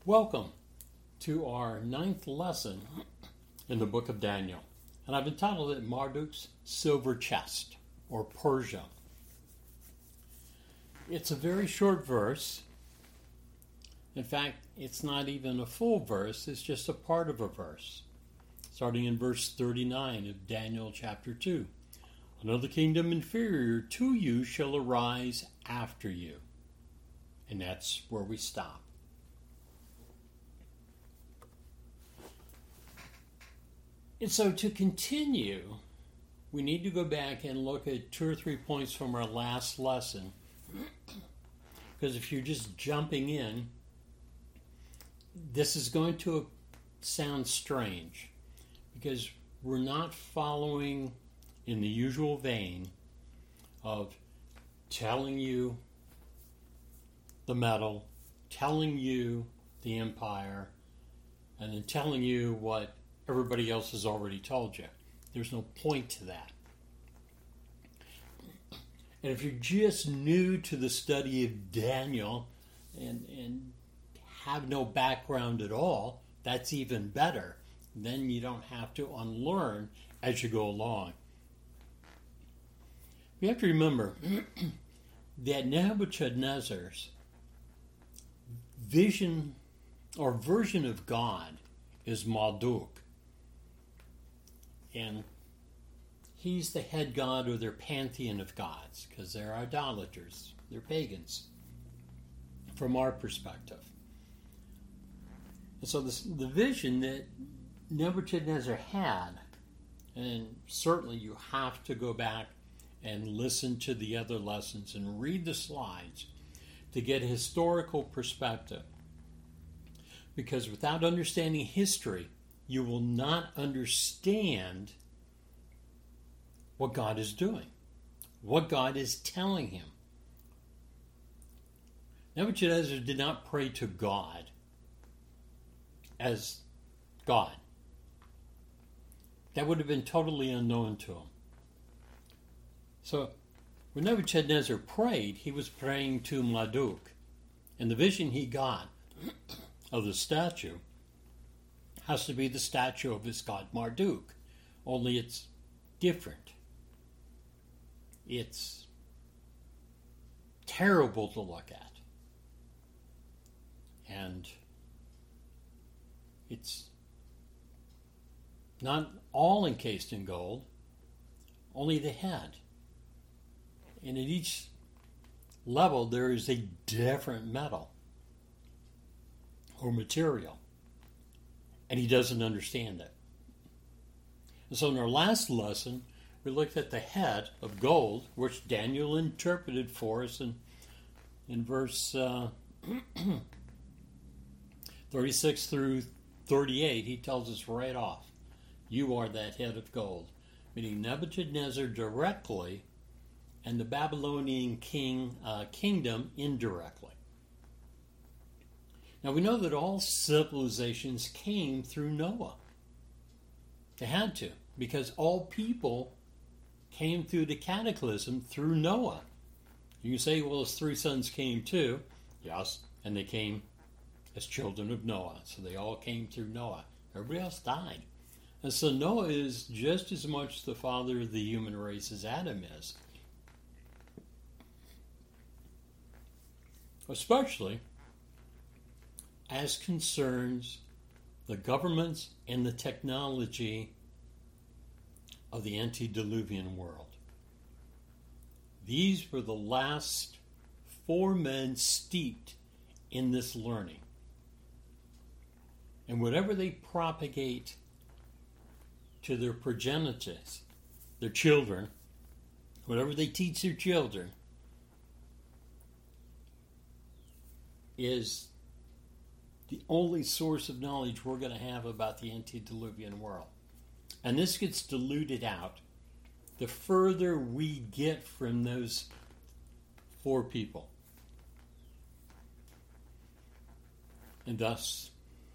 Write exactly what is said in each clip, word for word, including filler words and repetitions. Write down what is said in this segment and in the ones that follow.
Welcome to our ninth lesson in the book of Daniel. And I've entitled it Marduk's Silver Chest, or Persia. It's a very short verse. In fact, it's not even a full verse, it's just a part of a verse. Starting in verse thirty-nine of Daniel chapter two. Another kingdom inferior to you shall arise after you. And that's where we stop. And so to continue, we need to go back and look at two or three points from our last lesson. Because if you're just jumping in, this is going to sound strange. Because we're not following in the usual vein of telling you the metal, telling you the empire, and then telling you what everybody else has already told you. There's no point to that. And if you're just new to the study of Daniel and, and have no background at all, that's even better. Then you don't have to unlearn as you go along. We have to remember that Nebuchadnezzar's vision or version of God is Marduk. And he's the head god of their pantheon of gods, because they're idolaters, they're pagans, from our perspective. And so this, the vision that Nebuchadnezzar had, and certainly you have to go back and listen to the other lessons and read the slides to get a historical perspective. Because without understanding history, you will not understand what God is doing, what God is telling him. Nebuchadnezzar did not pray to God as God. That would have been totally unknown to him. So, when Nebuchadnezzar prayed, he was praying to Marduk. And the vision he got of the statue has to be the statue of his god Marduk. Only it's different. It's terrible to look at. And it's not all encased in gold, only the head. And at each level there is a different metal or material. And he doesn't understand it. And so in our last lesson, we looked at the head of gold, which Daniel interpreted for us in, in verse uh, thirty-six through thirty-eight. He tells us right off, you are that head of gold. Meaning Nebuchadnezzar directly and the Babylonian king uh, kingdom indirectly. Now we know that all civilizations came through Noah. They had to, because all people came through the cataclysm through Noah. You can say, well, his three sons came too. Yes, and they came as children of Noah. So they all came through Noah. Everybody else died. And so Noah is just as much the father of the human race as Adam is. Especially as concerns the governments and the technology of the antediluvian world. These were the last four men steeped in this learning. And whatever they propagate to their progenitors, their children, whatever they teach their children, is the only source of knowledge we're going to have about the antediluvian world. And this gets diluted out the further we get from those four people. And thus,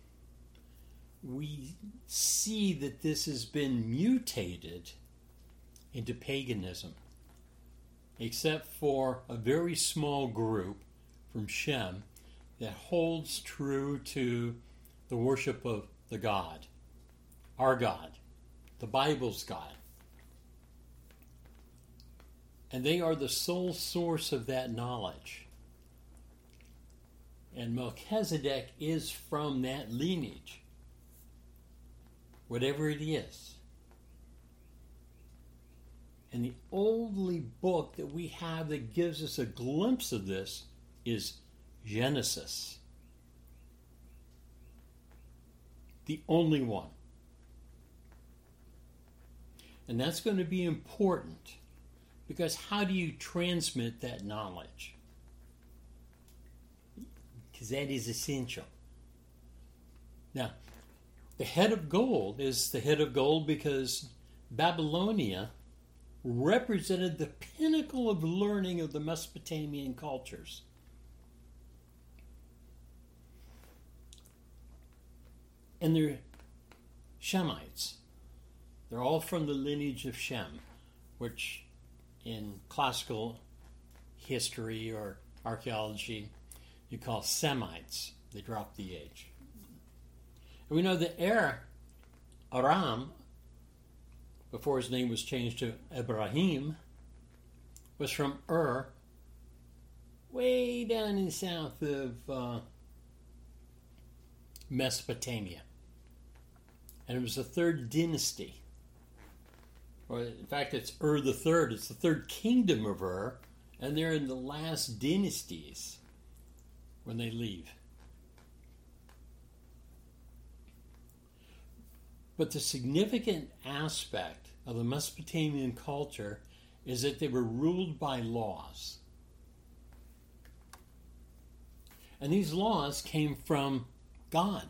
we see that this has been mutated into paganism, except for a very small group from Shem that holds true to the worship of the God, our God, the Bible's God. And they are the sole source of that knowledge. And Melchizedek is from that lineage, whatever it is. And the only book that we have that gives us a glimpse of this is Genesis. The only one. And that's going to be important, because how do you transmit that knowledge? Because that is essential. Now, the head of gold is the head of gold because Babylonia represented the pinnacle of learning of the Mesopotamian cultures. And they're Shemites. They're all from the lineage of Shem, which in classical history or archaeology you call Semites. They dropped the H. And we know that Er, Aram, before his name was changed to Ibrahim, was from Ur, way down in south of uh, Mesopotamia. And it was the third dynasty. Or in fact, it's Ur the third. It's the third kingdom of Ur, and they're in the last dynasties when they leave. But the significant aspect of the Mesopotamian culture is that they were ruled by laws. And these laws came from God.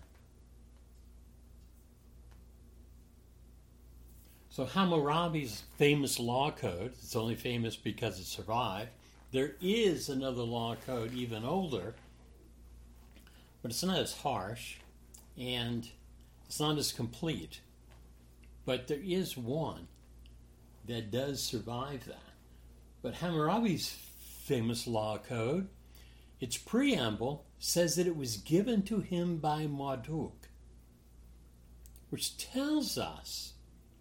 So Hammurabi's famous law code, it's only famous because it survived. There is another law code even older, but it's not as harsh and it's not as complete. But there is one that does survive that. But Hammurabi's famous law code, its preamble says that it was given to him by Marduk, which tells us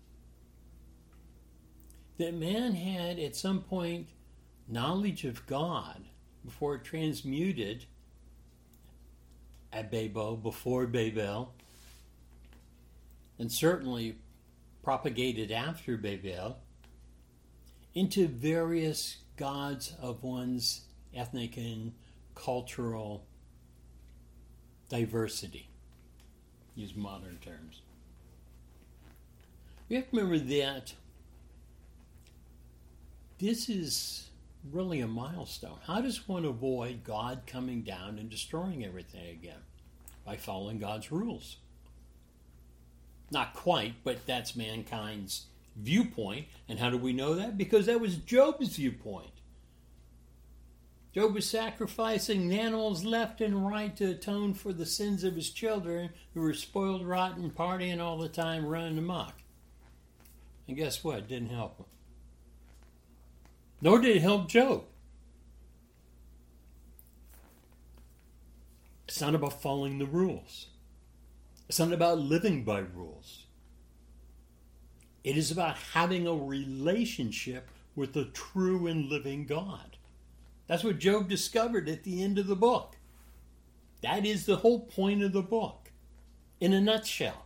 that man had at some point knowledge of God before it transmuted at Babel, before Babel, and certainly propagated after Babel, into various gods of one's ethnic and cultural diversity. Use modern terms. We have to remember that this is really a milestone. How does one avoid God coming down and destroying everything again? By following God's rules. Not quite, but that's mankind's viewpoint. And how do we know that? Because that was Job's viewpoint. Job was sacrificing animals left and right to atone for the sins of his children who were spoiled, rotten, partying all the time, running amok. And guess what? It didn't help him. Nor did it help Job. It's not about following the rules. It's not about living by rules. It is about having a relationship with the true and living God. That's what Job discovered at the end of the book. That is the whole point of the book, in a nutshell.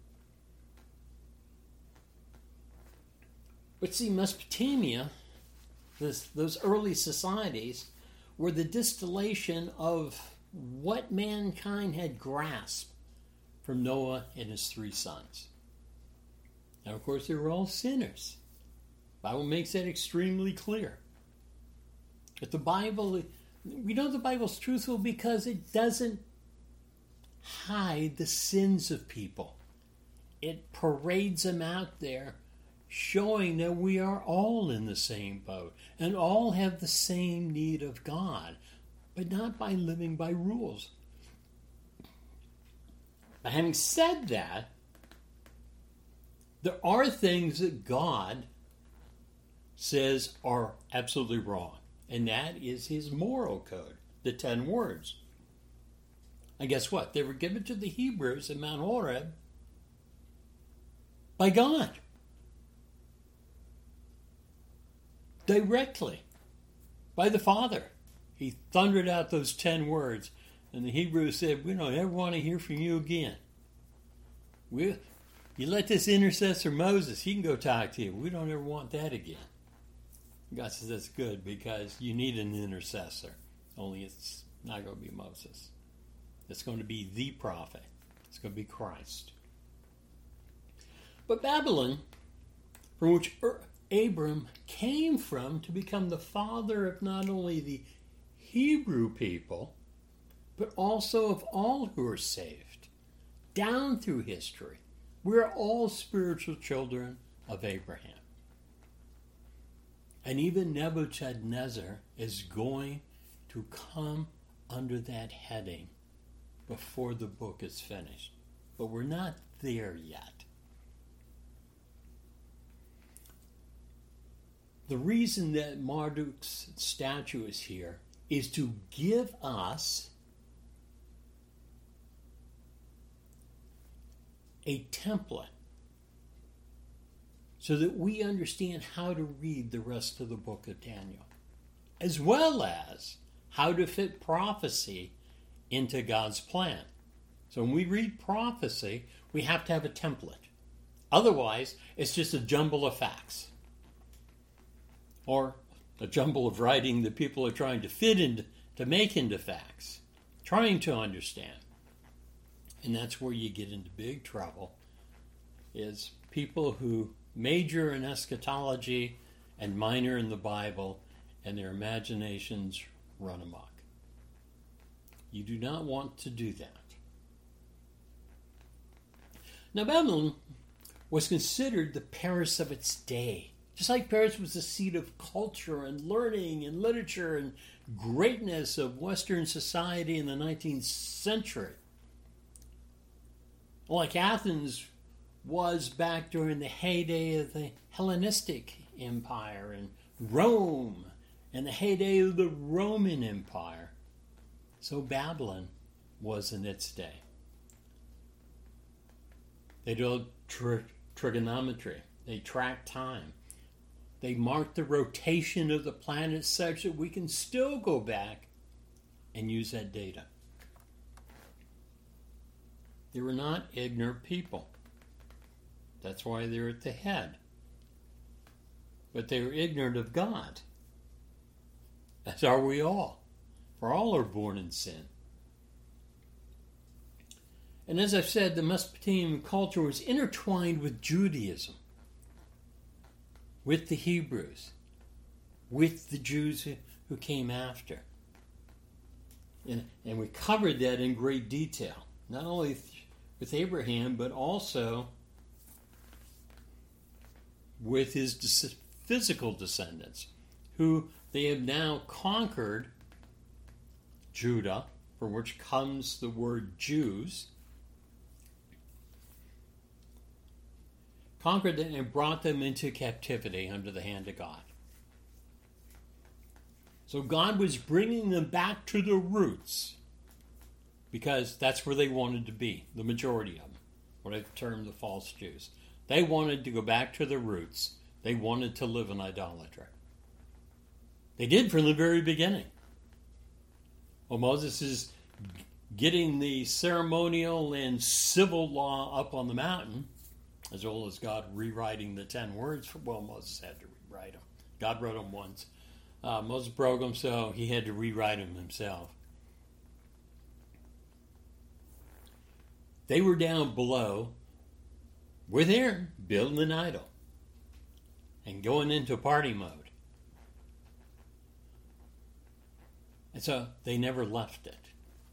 But see, Mesopotamia, this, those early societies, were the distillation of what mankind had grasped from Noah and his three sons. Now, of course, they were all sinners. The Bible makes that extremely clear. But the Bible, we know the Bible's truthful because it doesn't hide the sins of people. It parades them out there, showing that we are all in the same boat and all have the same need of God, but not by living by rules. But having said that, there are things that God says are absolutely wrong, and that is his moral code, the ten words. And guess what? They were given to the Hebrews at Mount Horeb by God. Directly. By the Father. He thundered out those ten words. And the Hebrews said, we don't ever want to hear from you again. We, you let this intercessor Moses, he can go talk to you. We don't ever want that again. God says that's good because you need an intercessor. Only it's not going to be Moses. It's going to be the prophet. It's going to be Christ. But Babylon, from which Abram came from to become the father of not only the Hebrew people, but also of all who are saved, down through history. We're all spiritual children of Abraham. And even Nebuchadnezzar is going to come under that heading before the book is finished. But we're not there yet. The reason that Marduk's statue is here is to give us a template so that we understand how to read the rest of the book of Daniel, as well as how to fit prophecy into God's plan. So when we read prophecy, we have to have a template. Otherwise, it's just a jumble of facts. Or a jumble of writing that people are trying to fit into, to make into facts, trying to understand. And that's where you get into big trouble, is people who major in eschatology and minor in the Bible, and their imaginations run amok. You do not want to do that. Now, Babylon was considered the Paris of its day. Just like Paris was the seat of culture and learning and literature and greatness of Western society in the nineteenth century. Like Athens was back during the heyday of the Hellenistic Empire, and Rome and the heyday of the Roman Empire. So Babylon was in its day. They did tri- trigonometry. They tracked time. They marked the rotation of the planets such that we can still go back and use that data. They were not ignorant people. That's why they're at the head. But they were ignorant of God. As are we all. For all are born in sin. And as I've said, the Mesopotamian culture was intertwined with Judaism, with the Hebrews, with the Jews who, who came after. And, and we covered that in great detail, not only with Abraham, but also with his des- physical descendants, who they have now conquered Judah, from which comes the word Jews, conquered them and brought them into captivity under the hand of God. So God was bringing them back to the roots, because that's where they wanted to be, the majority of them, what I've termed the false Jews. They wanted to go back to the roots. They wanted to live in idolatry. They did from the very beginning. Well, Moses is getting the ceremonial and civil law up on the mountain, as well as God rewriting the ten words. Well, Moses had to rewrite them. God wrote them once. Uh, Moses broke them, so he had to rewrite them himself. They were down below with Aaron, building an idol and going into party mode. And so they never left it.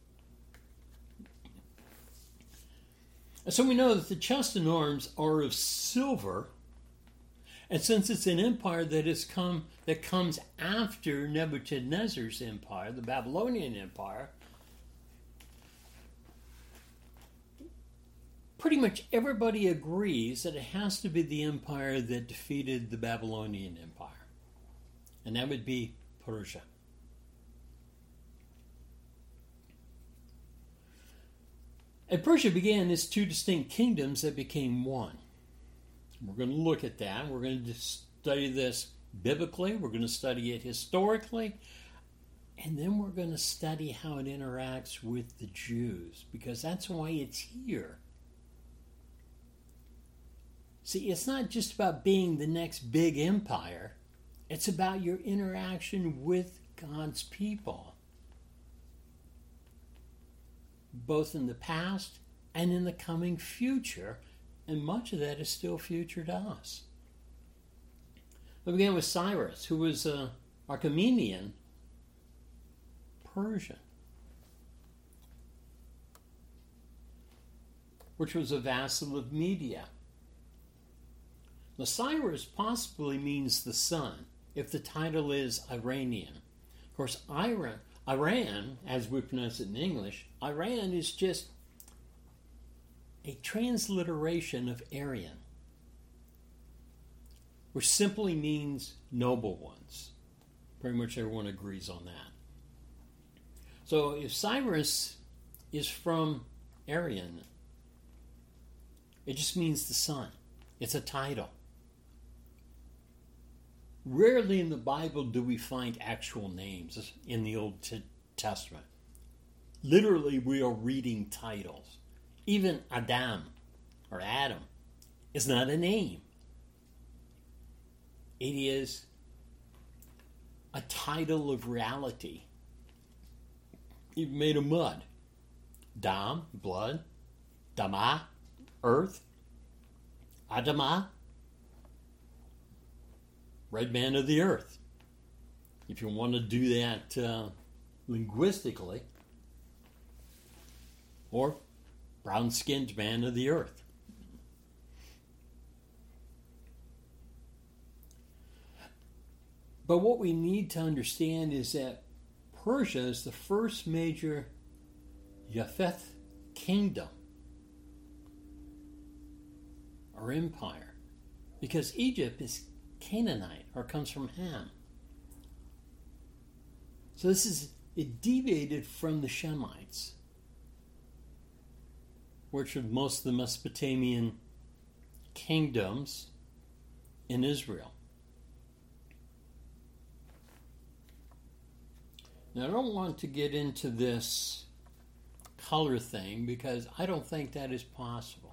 And so we know that the chest and arms are of silver, and since it's an empire that has come that comes after Nebuchadnezzar's empire, the Babylonian Empire, pretty much everybody agrees that it has to be the empire that defeated the Babylonian Empire, and that would be Persia. And Persia began as two distinct kingdoms that became one. We're going to look at that. We're going to study this biblically. We're going to study it historically. And then we're going to study how it interacts with the Jews, because that's why it's here. See, it's not just about being the next big empire. It's about your interaction with God's people, both in the past and in the coming future, and much of that is still future to us. We began with Cyrus, who was an Achaemenian Persian, which was a vassal of Media. Now, Cyrus possibly means the sun, if the title is Iranian. Of course, Iran, Iran, as we pronounce it in English, Iran is just a transliteration of Aryan, which simply means noble ones. Pretty much everyone agrees on that. So if Cyrus is from Aryan, it just means the sun. It's a title. Rarely in the Bible do we find actual names in the Old Testament. Literally, we are reading titles. Even Adam, or Adam, is not a name. It is a title of reality. Even made of mud. Dam, blood. Dama, earth. Adama, red man of the earth. If you want to do that uh, linguistically. Or brown-skinned man of the earth. But what we need to understand is that Persia is the first major Yafeth kingdom or empire, because Egypt is Canaanite, or comes from Ham. So this is, it deviated from the Shemites, which are most of the Mesopotamian kingdoms in Israel. Now, I don't want to get into this color thing, because I don't think that is possible.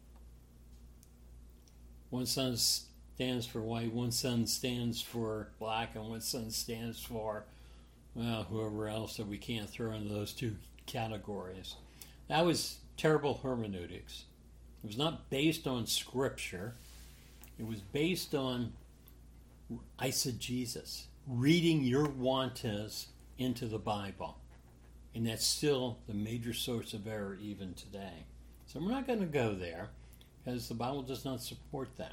One sun stands for white, one sun stands for black, and one sun stands for, well, whoever else that we can't throw into those two categories. That was terrible hermeneutics. It was not based on Scripture. It was based on eisegesis, reading your wantas into the Bible. And that's still the major source of error even today. So we're not going to go there, because the Bible does not support that.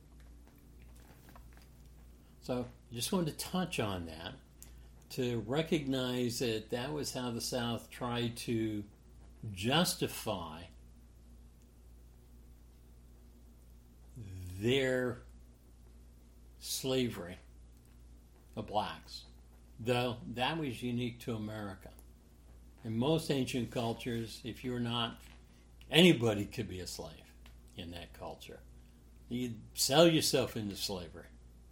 So I just wanted to touch on that, to recognize that that was how the South tried to justify their slavery of blacks, though that was unique to America. In most ancient cultures, if you're not, anybody could be a slave in that culture. You'd sell yourself into slavery.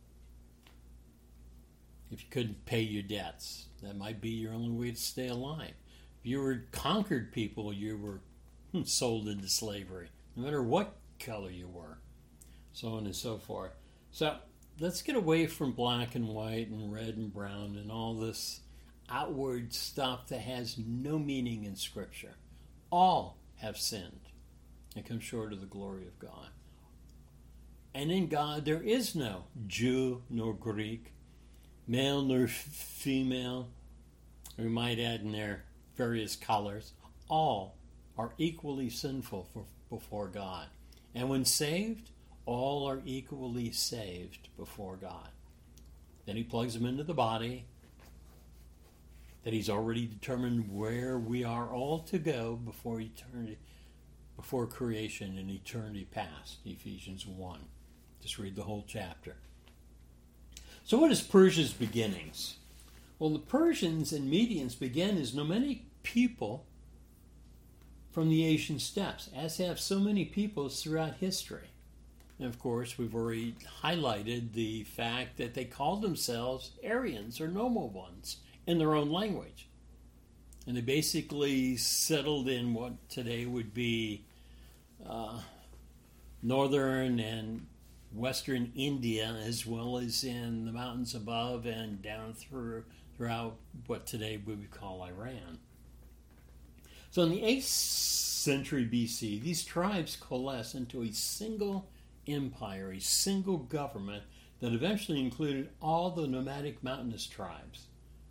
If you couldn't pay your debts, that might be your only way to stay alive. If you were conquered people, you were sold into slavery, no matter what color you were, so on and so forth. So let's get away from black and white and red and brown and all this outward stuff that has no meaning in Scripture. All have sinned and come short of the glory of God. And in God there is no Jew nor Greek, male nor female. We might add in there various colors. All are equally sinful for, before God. And when saved, all are equally saved before God. Then he plugs them into the body that he's already determined where we are all to go before eternity, before creation and eternity past. Ephesians one. Just read the whole chapter. So what is Persia's beginnings? Well, the Persians and Medians began as nomadic people from the Asian steppes, as have so many peoples throughout history. And of course, we've already highlighted the fact that they called themselves Aryans or Normal Ones in their own language. And they basically settled in what today would be uh, northern and western India, as well as in the mountains above and down through throughout what today we would call Iran. So in the eighth century B C, these tribes coalesced into a single empire, a single government that eventually included all the nomadic mountainous tribes,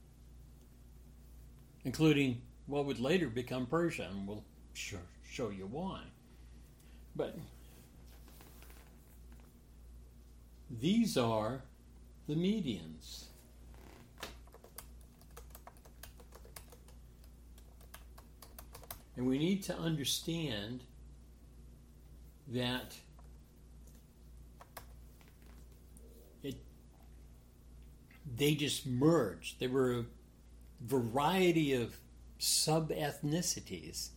including what would later become Persia, and we'll show, show you why. But these are the Medians. And we need to understand that it, they just merged. They were a variety of sub-ethnicities.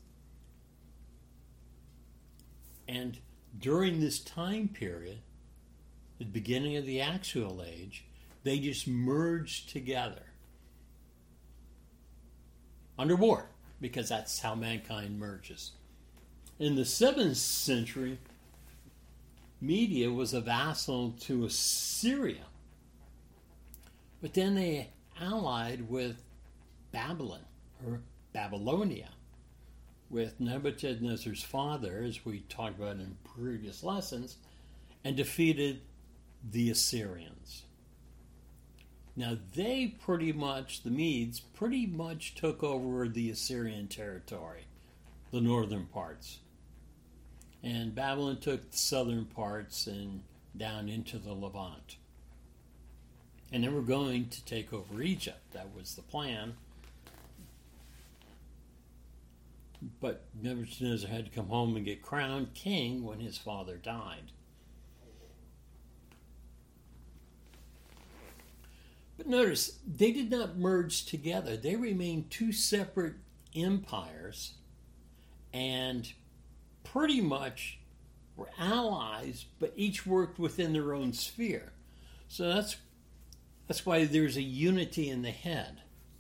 And during this time period, the beginning of the Actual Age, they just merged together under war, because that's how mankind merges. In the seventh century, Media was a vassal to Assyria, but then they allied with Babylon, or Babylonia, with Nebuchadnezzar's father, as we talked about in previous lessons, and defeated the Assyrians. Now they pretty much, the Medes, pretty much took over the Assyrian territory, the northern parts. And Babylon took the southern parts and down into the Levant. And they were going to take over Egypt. That was the plan. But Nebuchadnezzar had to come home and get crowned king when his father died. But notice, they did not merge together. They remained two separate empires and pretty much were allies, but each worked within their own sphere. So that's that's why there's a unity in the head.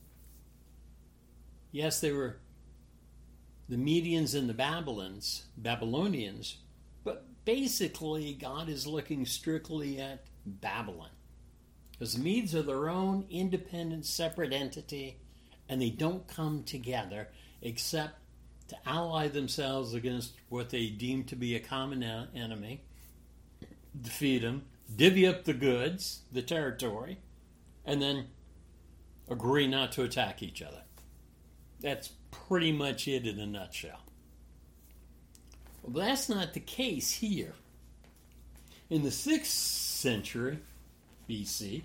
Yes, they were the Medians and the Babylons, Babylonians, but basically God is looking strictly at Babylon. Because the Medes are their own independent, separate entity, and they don't come together except to ally themselves against what they deem to be a common enemy, defeat them, divvy up the goods, the territory, and then agree not to attack each other. That's pretty much it in a nutshell. Well, that's not the case here. In the sixth century B C,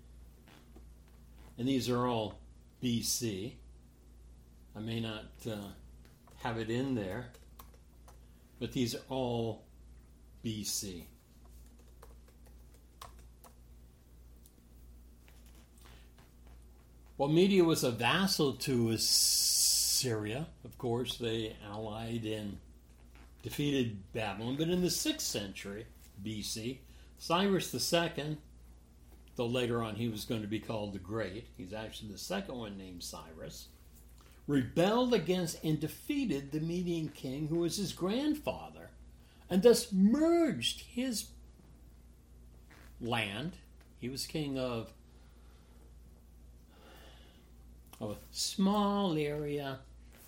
and these are all B C. I may not uh, have it in there, but these are all B C. While Media was a vassal to Assyria, of course, they allied and defeated Babylon. But in the sixth century B C, Cyrus the Second, though later on he was going to be called the Great, he's actually the second one named Cyrus, rebelled against and defeated the Median king who was his grandfather, and thus merged his land. He was king of, of a small area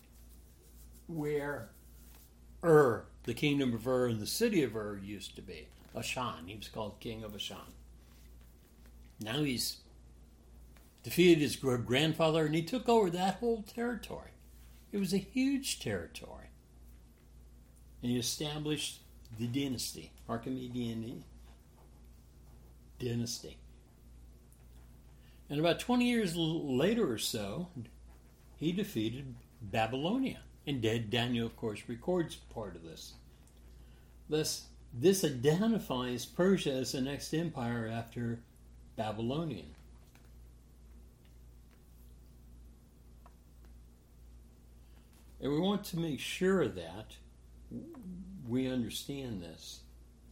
where Ur, the kingdom of Ur and the city of Ur used to be. Ashan. He was called king of Ashan. Now he's defeated his grandfather and he took over that whole territory. It was a huge territory. And he established the dynasty, Archimedean dynasty. And about twenty years later or so, he defeated Babylonia. And Daniel, of course, records part of this. Thus, this identifies Persia as the next empire after Babylonian. And we want to make sure that we understand this.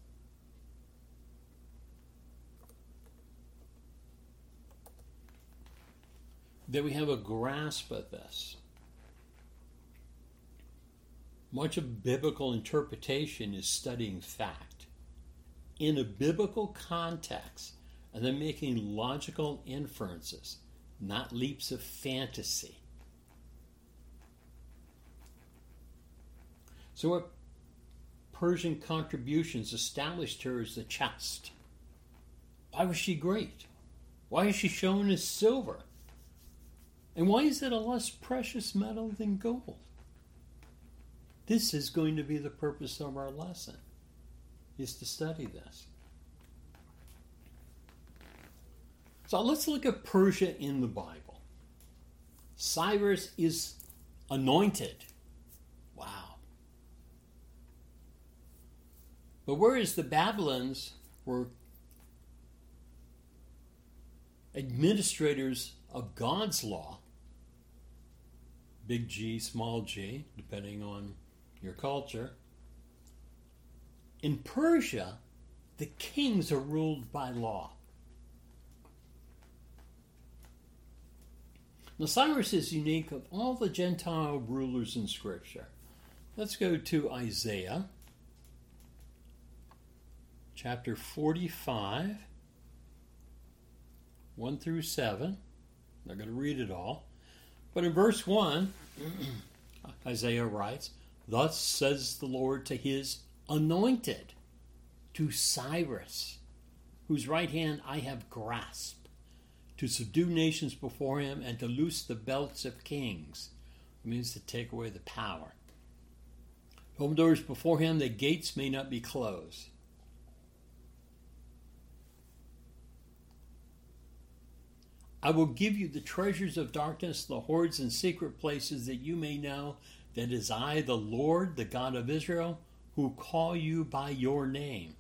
That we have a grasp of this. Much of biblical interpretation is studying fact in a biblical context and then making logical inferences, not leaps of fantasy. So what Persian contributions established her as the chest? Why was she great? Why is she shown as silver? And why is it a less precious metal than gold? This is going to be the purpose of our lesson, is to study this. So let's look at Persia in the Bible. Cyrus is anointed. Wow. But whereas the Babylons were administrators of God's law, big G, small g, depending on your culture, in Persia, the kings are ruled by law. Now, Cyrus is unique of all the Gentile rulers in Scripture. Let's go to Isaiah chapter forty-five, one through seven. I'm not going to read it all. But in verse one, Isaiah writes, "Thus says the Lord to his anointed, to Cyrus, whose right hand I have grasped, to subdue nations before him and to loose the belts of kings." It means to take away the power. "Open doors before him, the gates may not be closed." "I will give you the treasures of darkness, the hoards and secret places, that you may know that it is I, the Lord, the God of Israel, who call you by your name.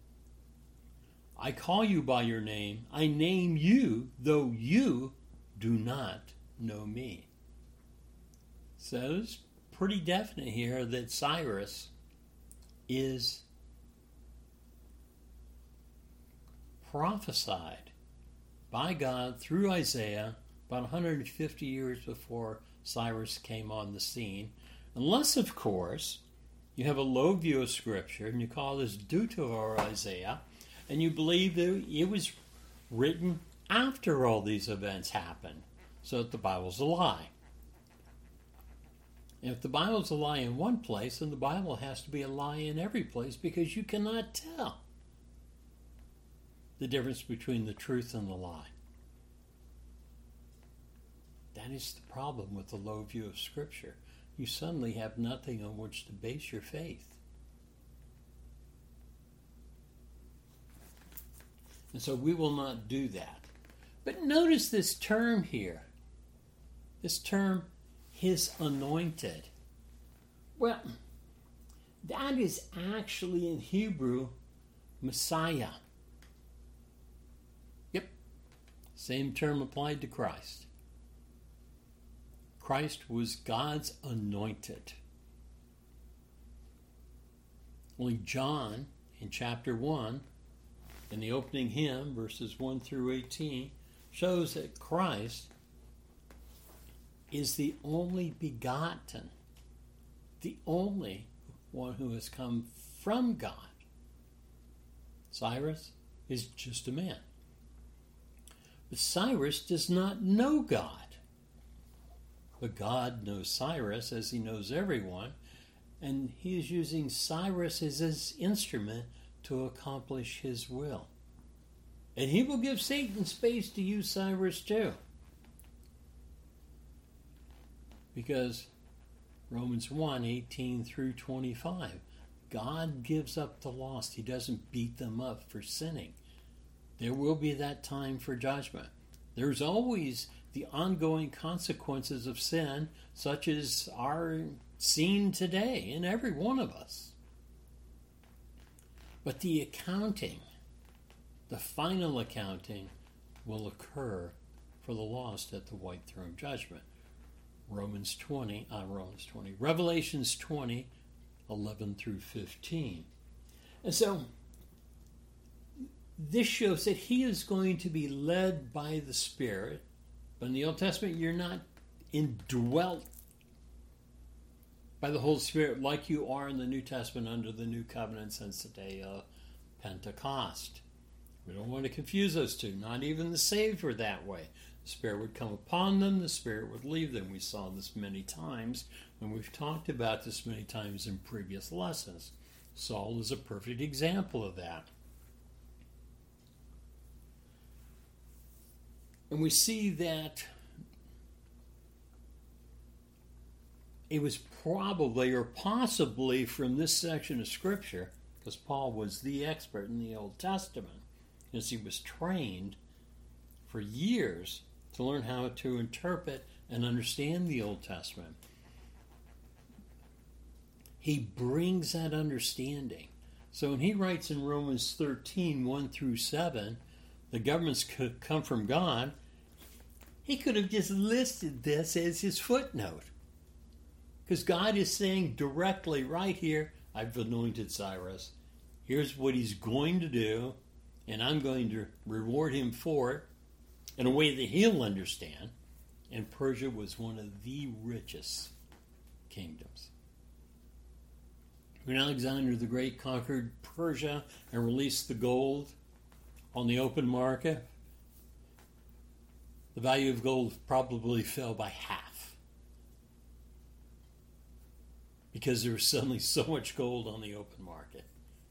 I call you by your name. I name you, though you do not know me." So it's pretty definite here that Cyrus is prophesied by God through Isaiah about one hundred fifty years before Cyrus came on the scene. Unless, of course, you have a low view of Scripture and you call this Deutero or Isaiah, and you believe that it was written after all these events happened, so that the Bible's a lie. And if the Bible's a lie in one place, then the Bible has to be a lie in every place, because you cannot tell the difference between the truth and the lie. That is the problem with the low view of Scripture. You suddenly have nothing on which to base your faith. And so we will not do that. But notice this term here. This term, his anointed. Well, that is actually in Hebrew, Messiah. Yep. Same term applied to Christ. Christ was God's anointed. Only John, in chapter one, in the opening hymn, verses one through eighteen, shows that Christ is the only begotten, the only one who has come from God. Cyrus is just a man. But Cyrus does not know God. But God knows Cyrus as he knows everyone, and he is using Cyrus as his instrument to accomplish his will. And he will give Satan space to use Cyrus too. Because Romans one, eighteen through twenty-five, God gives up the lost. He doesn't beat them up for sinning. There will be that time for judgment. There's always the ongoing consequences of sin, such as are seen today in every one of us. But the accounting, the final accounting, will occur for the lost at the white throne judgment. Romans twenty, uh, Romans twenty, Revelations twenty, eleven through fifteen. And so this shows that he is going to be led by the Spirit. But in the Old Testament, you're not indwelt by the Holy Spirit like you are in the New Testament under the New Covenant since the day of Pentecost. We don't want to confuse those two. Not even the saved were that way. The Spirit would come upon them, the Spirit would leave them. We saw this many times, and we've talked about this many times in previous lessons. Saul is a perfect example of that. And we see that it was probably or possibly from this section of Scripture, because Paul was the expert in the Old Testament, as he was trained for years to learn how to interpret and understand the Old Testament. He brings that understanding. So when he writes in Romans thirteen, one through seven, the governments could come from God, he could have just listed this as his footnote. Because God is saying directly right here, I've anointed Cyrus. Here's what he's going to do, and I'm going to reward him for it in a way that he'll understand. And Persia was one of the richest kingdoms. When Alexander the Great conquered Persia and released the gold on the open market, the value of gold probably fell by half, because there was suddenly so much gold on the open market.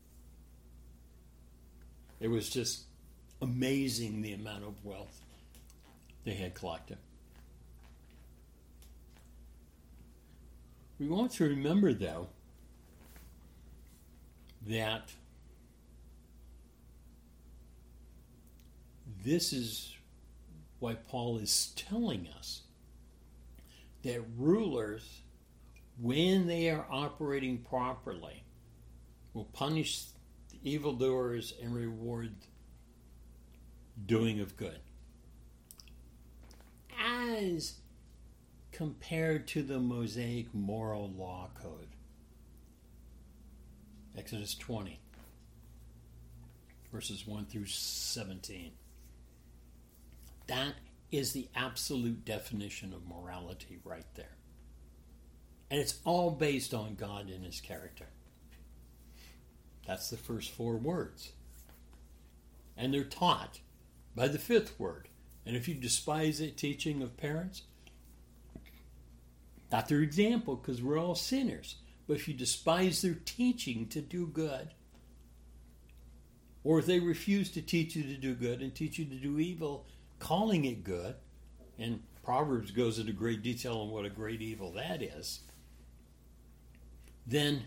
It was just amazing the amount of wealth they had collected. We want to remember, though, that this is why Paul is telling us that rulers, when they are operating properly, will punish the evildoers and reward doing of good, as compared to the Mosaic moral law code. Exodus twenty, verses one through seventeen. That is the absolute definition of morality right there. And it's all based on God and his character. That's the first four words. And they're taught by the fifth word. And if you despise the teaching of parents, not their example, because we're all sinners, but if you despise their teaching to do good, or if they refuse to teach you to do good and teach you to do evil, calling it good, and Proverbs goes into great detail on what a great evil that is, then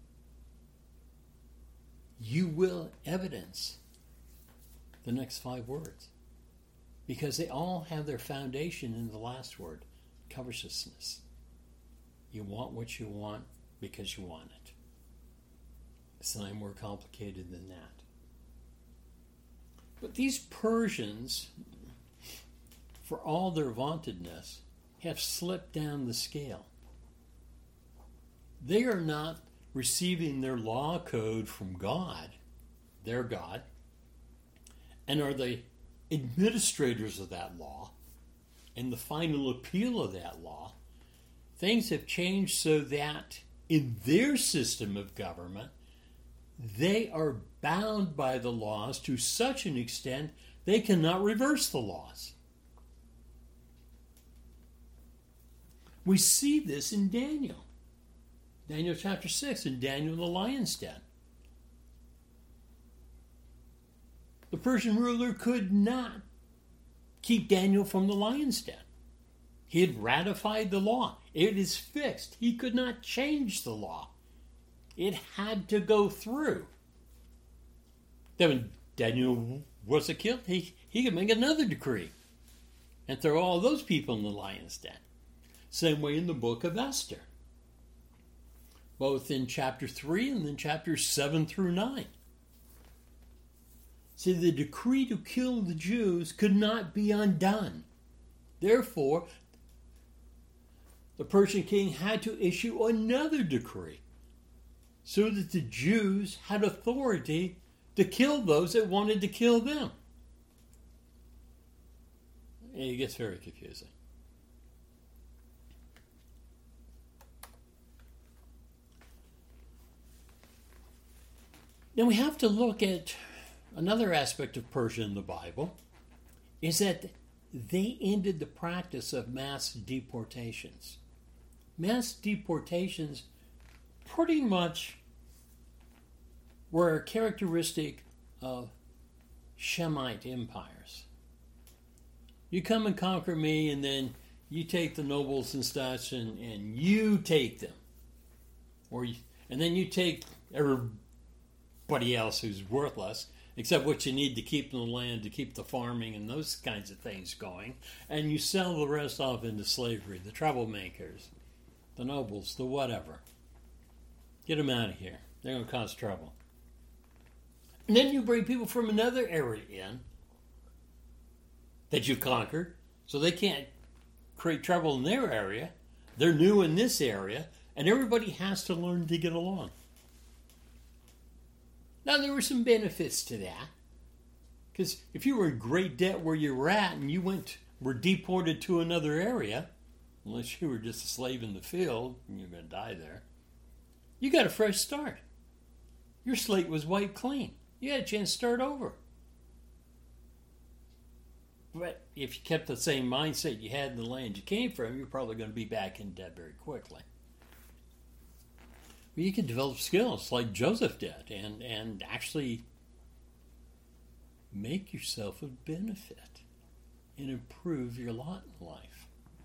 you will evidence the next five words, because they all have their foundation in the last word, covetousness. You want what you want because you want it. It's not more complicated than that. But these Persians, for all their vauntedness, have slipped down the scale. They are not receiving their law code from God, their God, and are the administrators of that law and the final appeal of that law. Things have changed so that in their system of government, they are bound by the laws to such an extent they cannot reverse the laws. We see this in Daniel. Daniel chapter six, in Daniel in the lion's den. The Persian ruler could not keep Daniel from the lion's den. He had ratified the law. It is fixed. He could not change the law. It had to go through. Then when Daniel was killed, he, he could make another decree and throw all those people in the lion's den. Same way in the book of Esther, both in chapter three and then chapters seven through nine. See, the decree to kill the Jews could not be undone. Therefore, the Persian king had to issue another decree so that the Jews had authority to kill those that wanted to kill them. It gets very confusing. Now we have to look at another aspect of Persia in the Bible, is that they ended the practice of mass deportations. Mass deportations pretty much were a characteristic of Shemite empires. You come and conquer me, and then you take the nobles and such, and, and you take them. or you, And then you take everybody else who's worthless, except what you need to keep the land, to keep the farming and those kinds of things going, and you sell the rest off into slavery, the troublemakers, the nobles, the whatever. Get them out of here. They're going to cause trouble. And then you bring people from another area in that you conquered, so they can't create trouble in their area. They're new in this area, and everybody has to learn to get along. Now, there were some benefits to that, because if you were in great debt where you were at and you went were deported to another area, unless you were just a slave in the field and you're going to die there, you got a fresh start. Your slate was wiped clean. You had a chance to start over. But if you kept the same mindset you had in the land you came from, you're probably going to be back in debt very quickly. But you can develop skills like Joseph did and, and actually make yourself a benefit and improve your lot in life.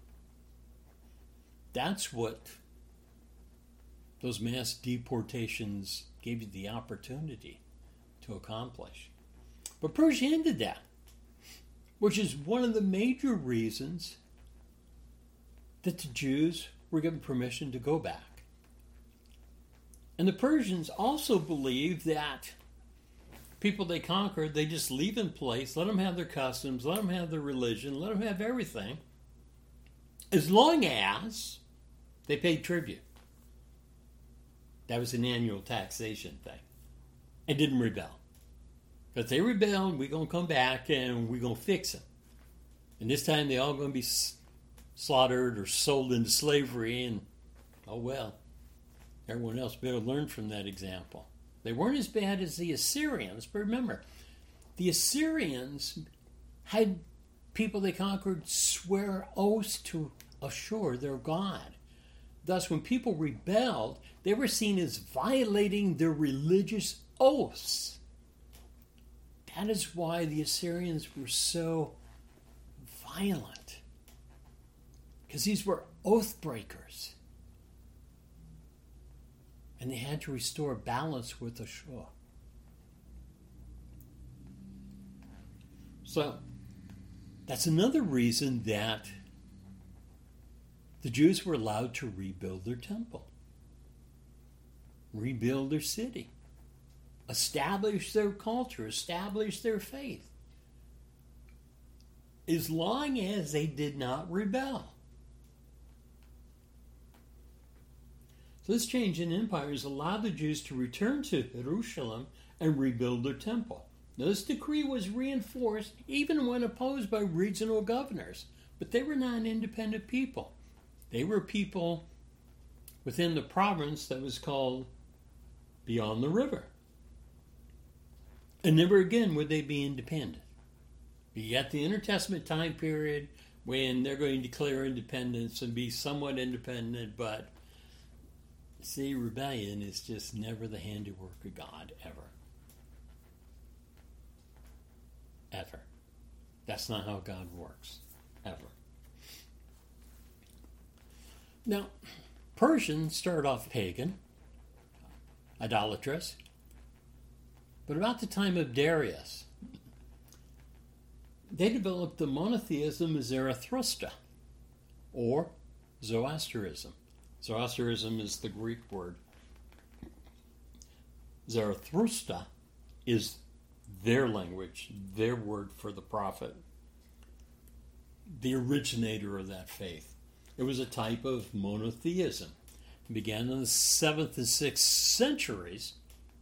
That's what those mass deportations gave you the opportunity to accomplish. But Persia ended that, which is one of the major reasons that the Jews were given permission to go back. And the Persians also believed that people they conquered, they just leave in place, let them have their customs, let them have their religion, let them have everything, as long as they paid tribute. That was an annual taxation thing. And didn't rebel. But if they rebelled, we're going to come back and we're going to fix them. And this time they're all going to be slaughtered or sold into slavery. And, oh well, everyone else better learn from that example. They weren't as bad as the Assyrians. But remember, the Assyrians had people they conquered swear oaths to Ashur, their god. Thus, when people rebelled, they were seen as violating their religious oaths. That is why the Assyrians were so violent. Because these were oath breakers. And they had to restore balance with Ashur. So, that's another reason that the Jews were allowed to rebuild their temple, rebuild their city, establish their culture, establish their faith, as long as they did not rebel. So this change in empires allowed the Jews to return to Jerusalem and rebuild their temple. Now, this decree was reinforced even when opposed by regional governors, but they were not an independent people. They were people within the province that was called Beyond the River. And never again would they be independent. Be at the intertestament time period when they're going to declare independence and be somewhat independent, but see, rebellion is just never the handiwork of God, ever. Ever. That's not how God works, ever. Now, Persians started off pagan, idolatrous, but about the time of Darius, they developed the monotheism of Zarathustra, or Zoroastrianism. Zoroastrianism is the Greek word. Zarathustra is their language, their word for the prophet, the originator of that faith. It was a type of monotheism. It began in the seventh and sixth centuries,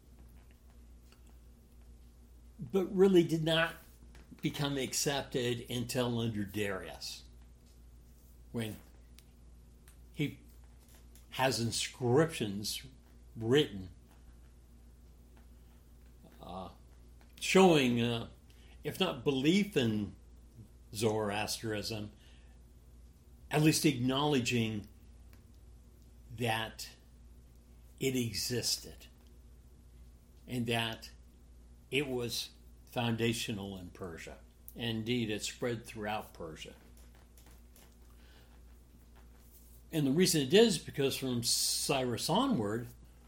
but really did not become accepted until under Darius, when he has inscriptions written uh, showing, uh, if not belief in Zoroastrianism, at least acknowledging that it existed and that it was foundational in Persia. Indeed, it spread throughout Persia. And the reason it is because from Cyrus onward,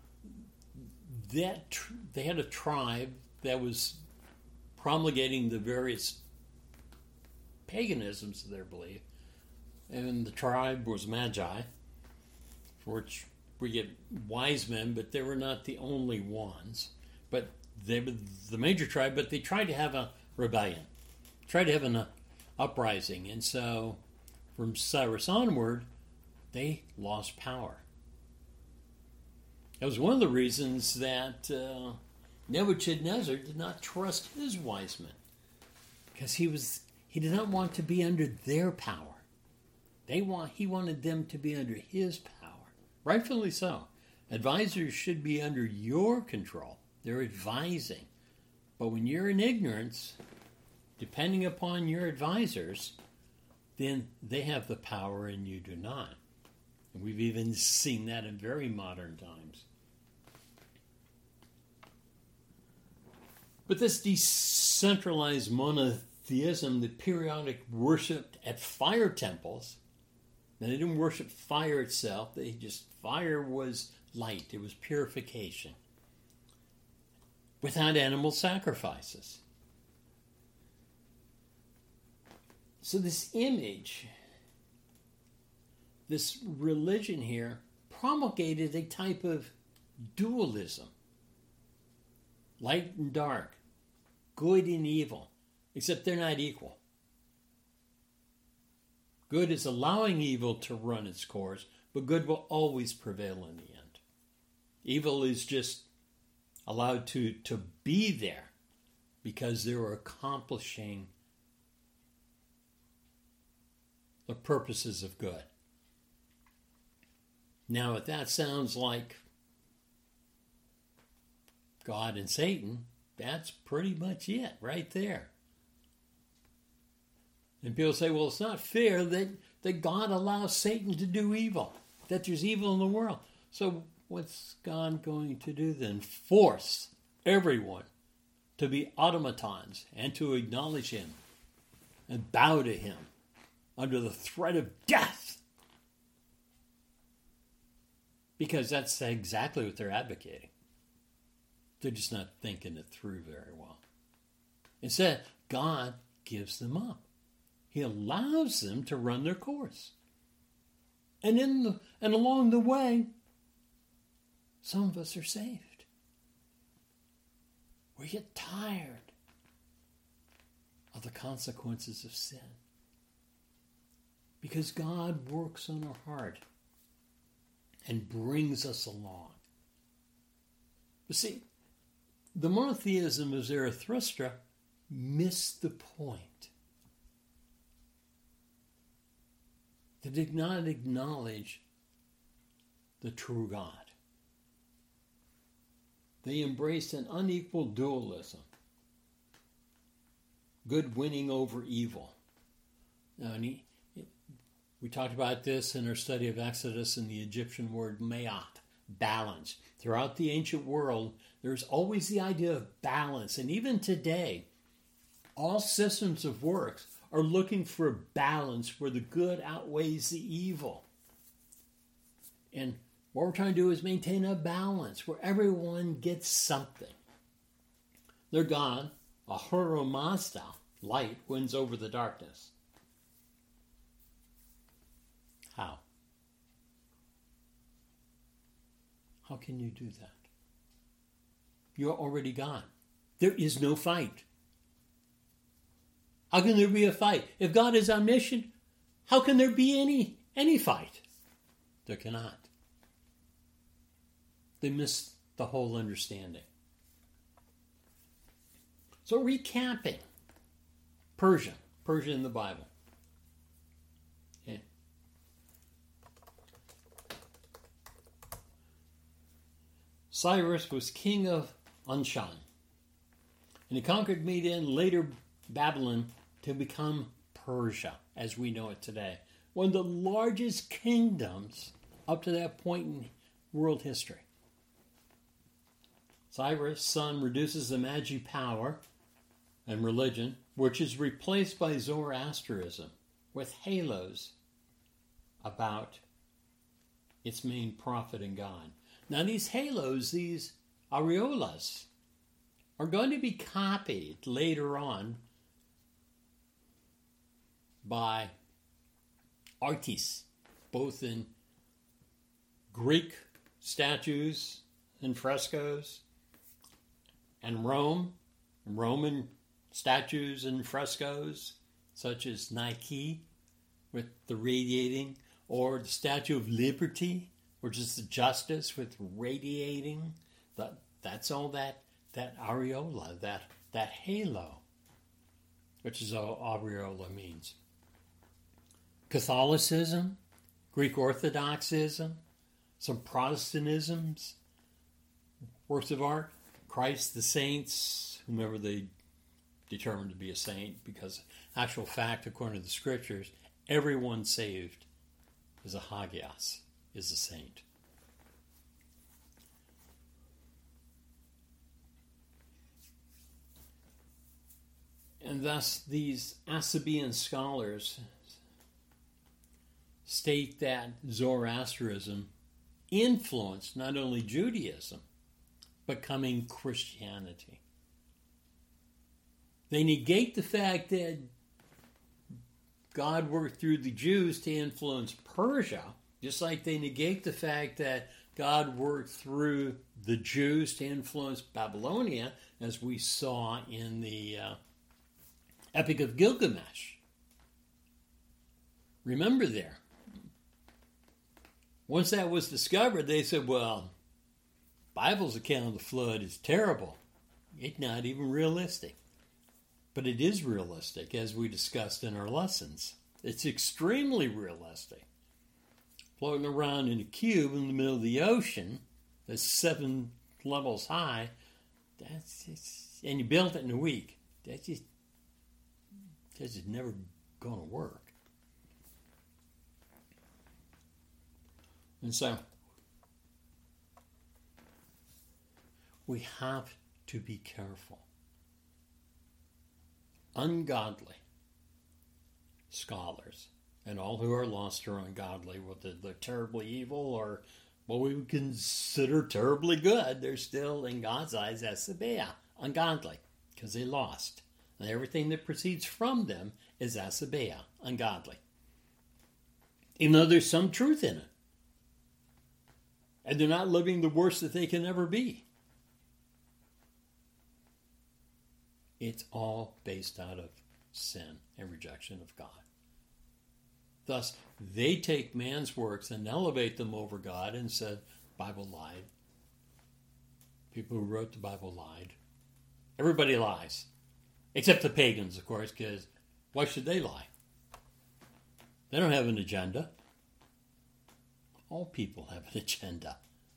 that tr- they had a tribe that was promulgating the various paganisms of their belief. And the tribe was Magi, for which we get wise men, but they were not the only ones. But they were the major tribe, but they tried to have a rebellion, tried to have an uprising. And so from Cyrus onward, they lost power. That was one of the reasons that uh, Nebuchadnezzar did not trust his wise men, because he was he did not want to be under their power. They want he wanted them to be under his power, rightfully so. Advisors should be under your control. They're advising, but when you're in ignorance, depending upon your advisors, then they have the power and you do not. And we've even seen that in very modern times. But this decentralized monotheism that periodic worshipped at fire temples, they didn't worship fire itself, they just, fire was light, it was purification, without animal sacrifices. So this image, this religion here, promulgated a type of dualism. Light and dark, good and evil, except they're not equal. Good is allowing evil to run its course, but good will always prevail in the end. Evil is just allowed to, to be there because they're accomplishing the purposes of good. Now, if that sounds like God and Satan, that's pretty much it right there. And people say, well, it's not fair that, that God allows Satan to do evil, that there's evil in the world. So what's God going to do then? Force everyone to be automatons and to acknowledge him and bow to him under the threat of death. Because that's exactly what they're advocating. They're just not thinking it through very well. Instead, God gives them up. He allows them to run their course. And in the, and along the way, some of us are saved. We get tired of the consequences of sin. Because God works on our heart and brings us along. But see, the monotheism of Zarathustra missed the point. They did not acknowledge the true God. They embraced an unequal dualism, good winning over evil. Now, and he, we talked about this in our study of Exodus and the Egyptian word mayat, balance. Throughout the ancient world, there's always the idea of balance. And even today, all systems of works are looking for a balance where the good outweighs the evil. And what we're trying to do is maintain a balance where everyone gets something. Their God, Ahura Mazda, light, wins over the darkness. How? How can you do that? You're already God. There is no fight. How can there be a fight? If God is omniscient, how can there be any any fight. They cannot. They miss the whole understanding. So recapping, Persia, Persia in the Bible. Okay. Cyrus was king of Anshan, and he conquered Media and later Babylon to become Persia, as we know it today. One of the largest kingdoms up to that point in world history. Cyrus' son reduces the Magi power and religion, which is replaced by Zoroastrianism, with halos about its main prophet and God. Now these halos, these aureolas, are going to be copied later on by artists, both in Greek statues and frescoes, and Rome, Roman statues and frescoes, such as Nike with the radiating, or the Statue of Liberty, which is the justice with radiating. That, that's all that, that aureola, that, that halo, which is all aureola means. Catholicism, Greek Orthodoxism, some Protestantisms, works of art, Christ, the saints, whomever they determined to be a saint, because actual fact, according to the scriptures, everyone saved is a hagios, is a saint. And thus these Assabean scholars state that Zoroastrianism influenced not only Judaism, but coming Christianity. They negate the fact that God worked through the Jews to influence Persia, just like they negate the fact that God worked through the Jews to influence Babylonia, as we saw in the uh, Epic of Gilgamesh. Remember there. Once that was discovered, they said, well, Bible's account of the flood is terrible. It's not even realistic. But it is realistic, as we discussed in our lessons. It's extremely realistic. Floating around in a cube in the middle of the ocean that's seven levels high, that's just, and you built it in a week. That's just, that's just never going to work. And so, we have to be careful. Ungodly scholars, and all who are lost are ungodly, whether they're terribly evil or what we would consider terribly good, they're still, in God's eyes, asabea, ungodly, because they lost. And everything that proceeds from them is asabea, ungodly. Even though there's some truth in it. And they're not living the worst that they can ever be. It's all based out of sin and rejection of God. Thus, they take man's works and elevate them over God and said, Bible lied. People who wrote the Bible lied. Everybody lies. Except the pagans, of course, because why should they lie? They don't have an agenda. All people have an agenda.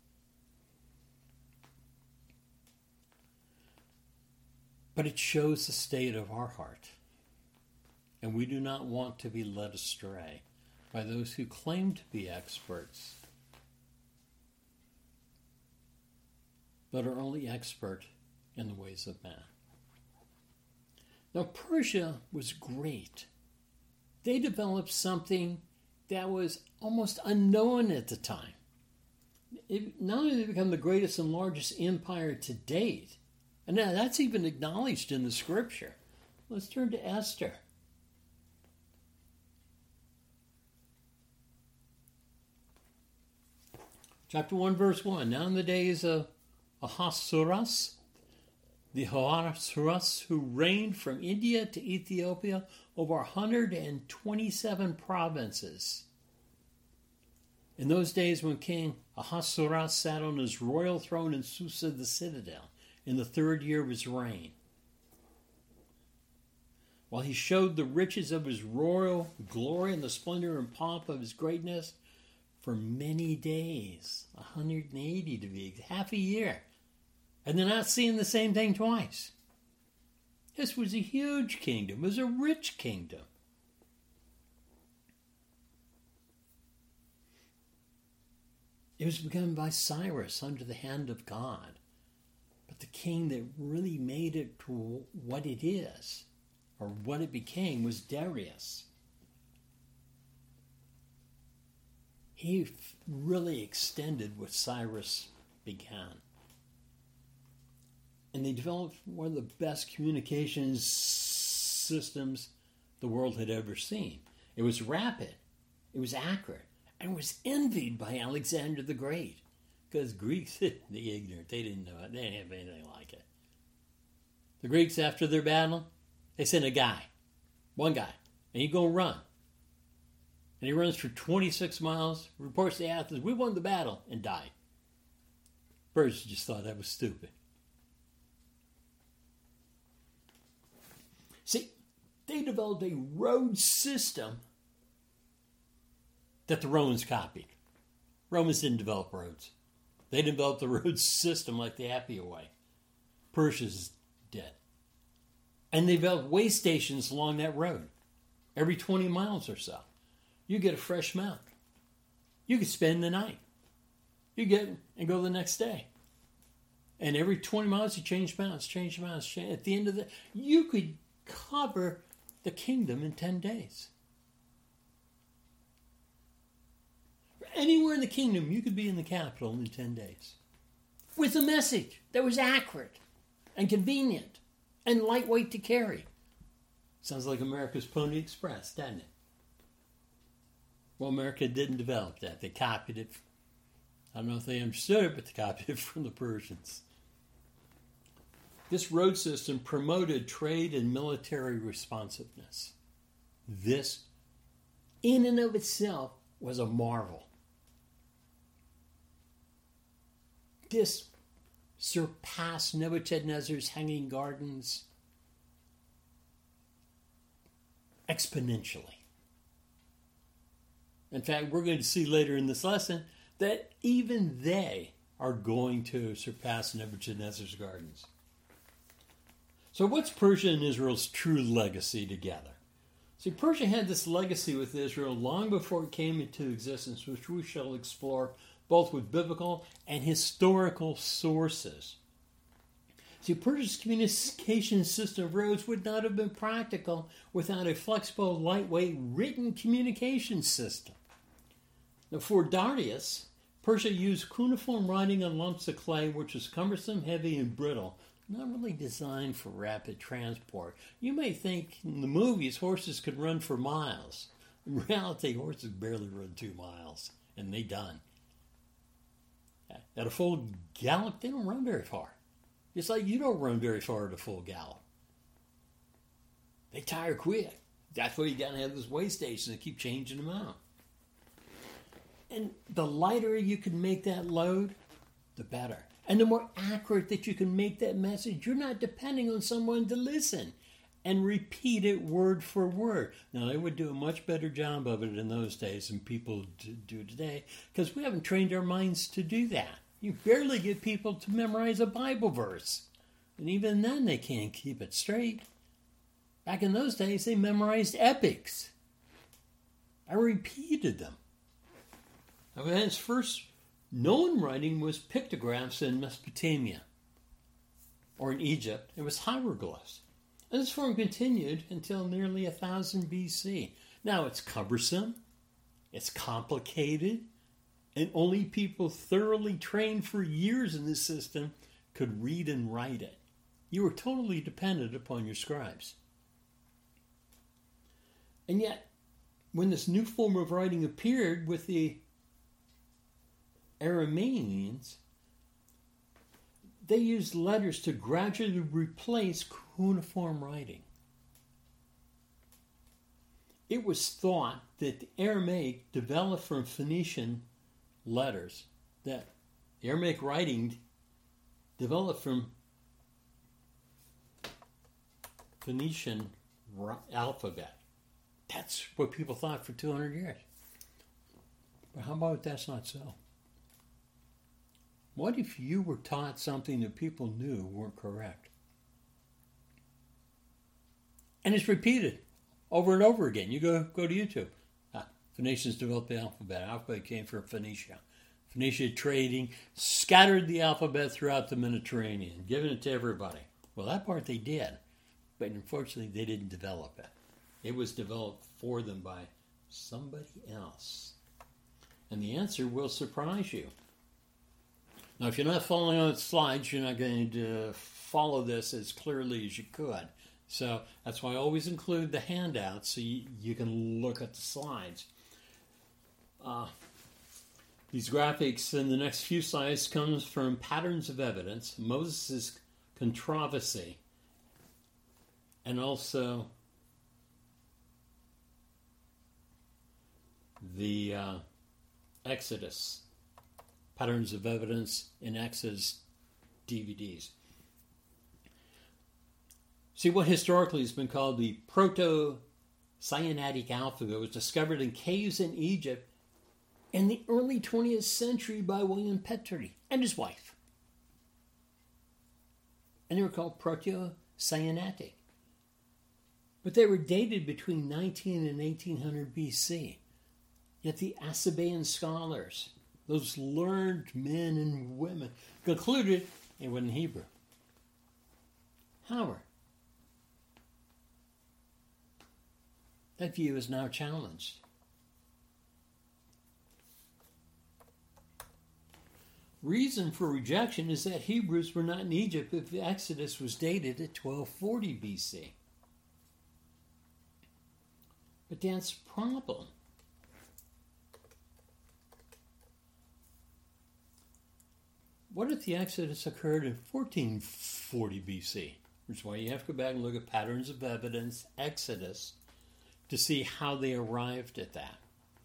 But it shows the state of our heart. And we do not want to be led astray by those who claim to be experts, but are only expert in the ways of man. Now, Persia was great. They developed something that was almost unknown at the time. It, not only did they become the greatest and largest empire to date, and now that's even acknowledged in the scripture. Let's turn to Esther. Chapter one, verse one. Now in the days of Ahasuerus, the Ahasuerus who reigned from India to Ethiopia over one hundred twenty-seven provinces. In those days when King Ahasuerus sat on his royal throne in Susa the citadel, in the third year of his reign, while he showed the riches of his royal glory and the splendor and pomp of his greatness for many days, one hundred eighty to be exact, half a year, and they're not seeing the same thing twice. This was a huge kingdom. It was a rich kingdom. It was begun by Cyrus under the hand of God. But the king that really made it to what it is, or what it became, was Darius. He really extended what Cyrus began. And they developed one of the best communications systems the world had ever seen. It was rapid, it was accurate, and was envied by Alexander the Great. Because Greeks, the ignorant, they didn't know it. They didn't have anything like it. The Greeks, after their battle, they sent a guy, one guy, and he go run. And he runs for twenty-six miles, reports to Athens, we won the battle, and died. Persians just thought that was stupid. See, they developed a road system that the Romans copied. Romans didn't develop roads. They developed the road system like the Appia Way. Persians did. And they developed way stations along that road. Every twenty miles or so. You get a fresh mount. You could spend the night. You get and go the next day. And every twenty miles you change mounts, change mounts. Change. At the end of the you could cover the kingdom in ten days. Anywhere in the kingdom, you could be in the capital in ten days. With a message that was accurate and convenient and lightweight to carry. Sounds like America's Pony Express, doesn't it? Well, America didn't develop that. They copied it. I don't know if they understood it, but they copied it from the Persians. This road system promoted trade and military responsiveness. This, in and of itself, was a marvel. This surpassed Nebuchadnezzar's Hanging Gardens exponentially. In fact, we're going to see later in this lesson that even they are going to surpass Nebuchadnezzar's gardens. So what's Persia and Israel's true legacy together? See, Persia had this legacy with Israel long before it came into existence, which we shall explore both with biblical and historical sources. See, Persia's communication system of roads would not have been practical without a flexible, lightweight, written communication system. Now, for Darius, Persia used cuneiform writing on lumps of clay, which was cumbersome, heavy, and brittle, not really designed for rapid transport. You may think in the movies horses could run for miles. In reality, horses barely run two miles, and they done. At a full gallop, they don't run very far. It's like you don't run very far at a full gallop. They tire quick. That's why you got to have those way stations and keep changing them out. And the lighter you can make that load, the better. And the more accurate that you can make that message, you're not depending on someone to listen and repeat it word for word. Now, they would do a much better job of it in those days than people do today, because we haven't trained our minds to do that. You barely get people to memorize a Bible verse. And even then, they can't keep it straight. Back in those days, they memorized epics. I repeated them. Now, his first known writing was pictographs in Mesopotamia, or in Egypt. It was hieroglyphs. And this form continued until nearly one thousand B C. Now, it's cumbersome, it's complicated, and only people thoroughly trained for years in this system could read and write it. You were totally dependent upon your scribes. And yet, when this new form of writing appeared with the Arameans, they used letters to gradually replace cuneiform writing. It was thought that the Aramaic developed from Phoenician letters that the Aramaic writing developed from Phoenician alphabet. That's what people thought for two hundred years. But how about that's not so? What if you were taught something that people knew weren't correct? And it's repeated over and over again. You go go to YouTube. Ah, Phoenicians developed the alphabet. The alphabet came from Phoenicia. Phoenicia trading, scattered the alphabet throughout the Mediterranean, giving it to everybody. Well, that part they did. But unfortunately, they didn't develop it. It was developed for them by somebody else. And the answer will surprise you. Now, if you're not following on the slides, you're not going to follow this as clearly as you could. So that's why I always include the handouts so you, you can look at the slides. Uh, these graphics in the next few slides comes from Patterns of Evidence, Moses' Controversy, and also the uh, Exodus, Patterns of Evidence in Exodus D V Ds. See, what historically has been called the Proto-Sinaitic alphabet was discovered in caves in Egypt in the early twentieth century by William Petrie and his wife. And they were called Proto-Sinaitic. But they were dated between nineteen and eighteen hundred B C. Yet the Assabaean scholars, those learned men and women, concluded it wasn't Hebrew. However, that view is now challenged. Reason for rejection is that Hebrews were not in Egypt if the Exodus was dated at twelve forty B C. But that's the problem. What if the Exodus occurred in fourteen forty B C? Which is why you have to go back and look at Patterns of Evidence, Exodus, to see how they arrived at that.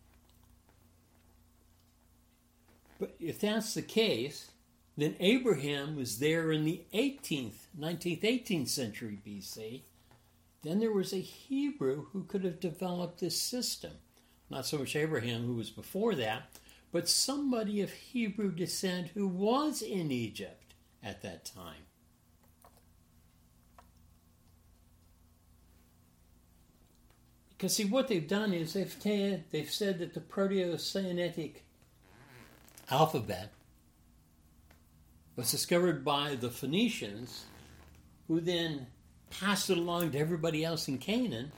But if that's the case, then Abraham was there in the eighteenth, nineteenth, eighteenth century B C. Then there was a Hebrew who could have developed this system. Not so much Abraham, who was before that, but somebody of Hebrew descent who was in Egypt at that time. Because see, what they've done is they've, t- they've said that the Proto-Sinaitic alphabet was discovered by the Phoenicians, who then passed it along to everybody else in Canaan,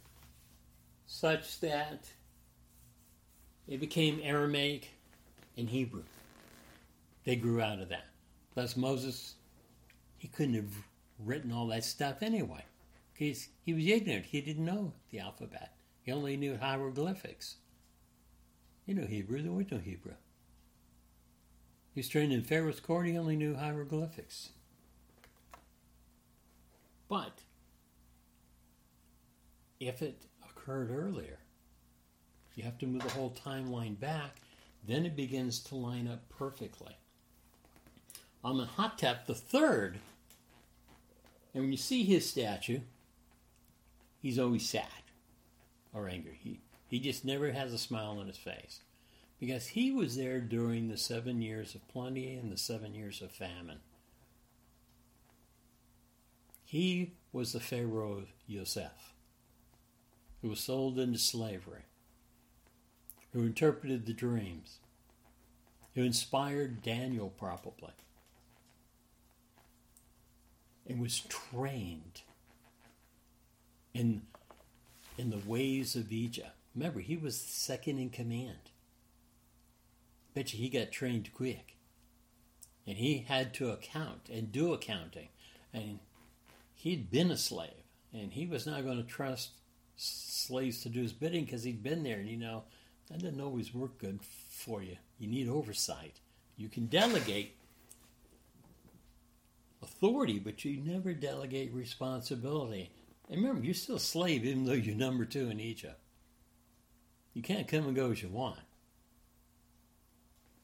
such that it became Aramaic and Hebrew. They grew out of that. Thus Moses, he couldn't have written all that stuff anyway. Because he was ignorant. He didn't know the alphabet. He only knew hieroglyphics. He knew Hebrew. There was no Hebrew. He was trained in Pharaoh's court. He only knew hieroglyphics. But if it occurred earlier, you have to move the whole timeline back, then it begins to line up perfectly. Amenhotep the third, and when you see his statue, he's always sad or angry. He, he just never has a smile on his face, because he was there during the seven years of plenty and the seven years of famine. He was the Pharaoh of Yosef, who was sold into slavery, who interpreted the dreams, who inspired Daniel probably, and was trained in, in the ways of Egypt. Remember, he was second in command. Bet you he got trained quick. And he had to account and do accounting. And he'd been a slave, and he was not going to trust slaves to do his bidding because he'd been there. And, you know, that doesn't always work good for you. You need oversight. You can delegate authority, but you never delegate responsibility. And remember, you're still a slave even though you're number two in Egypt. You can't come and go as you want.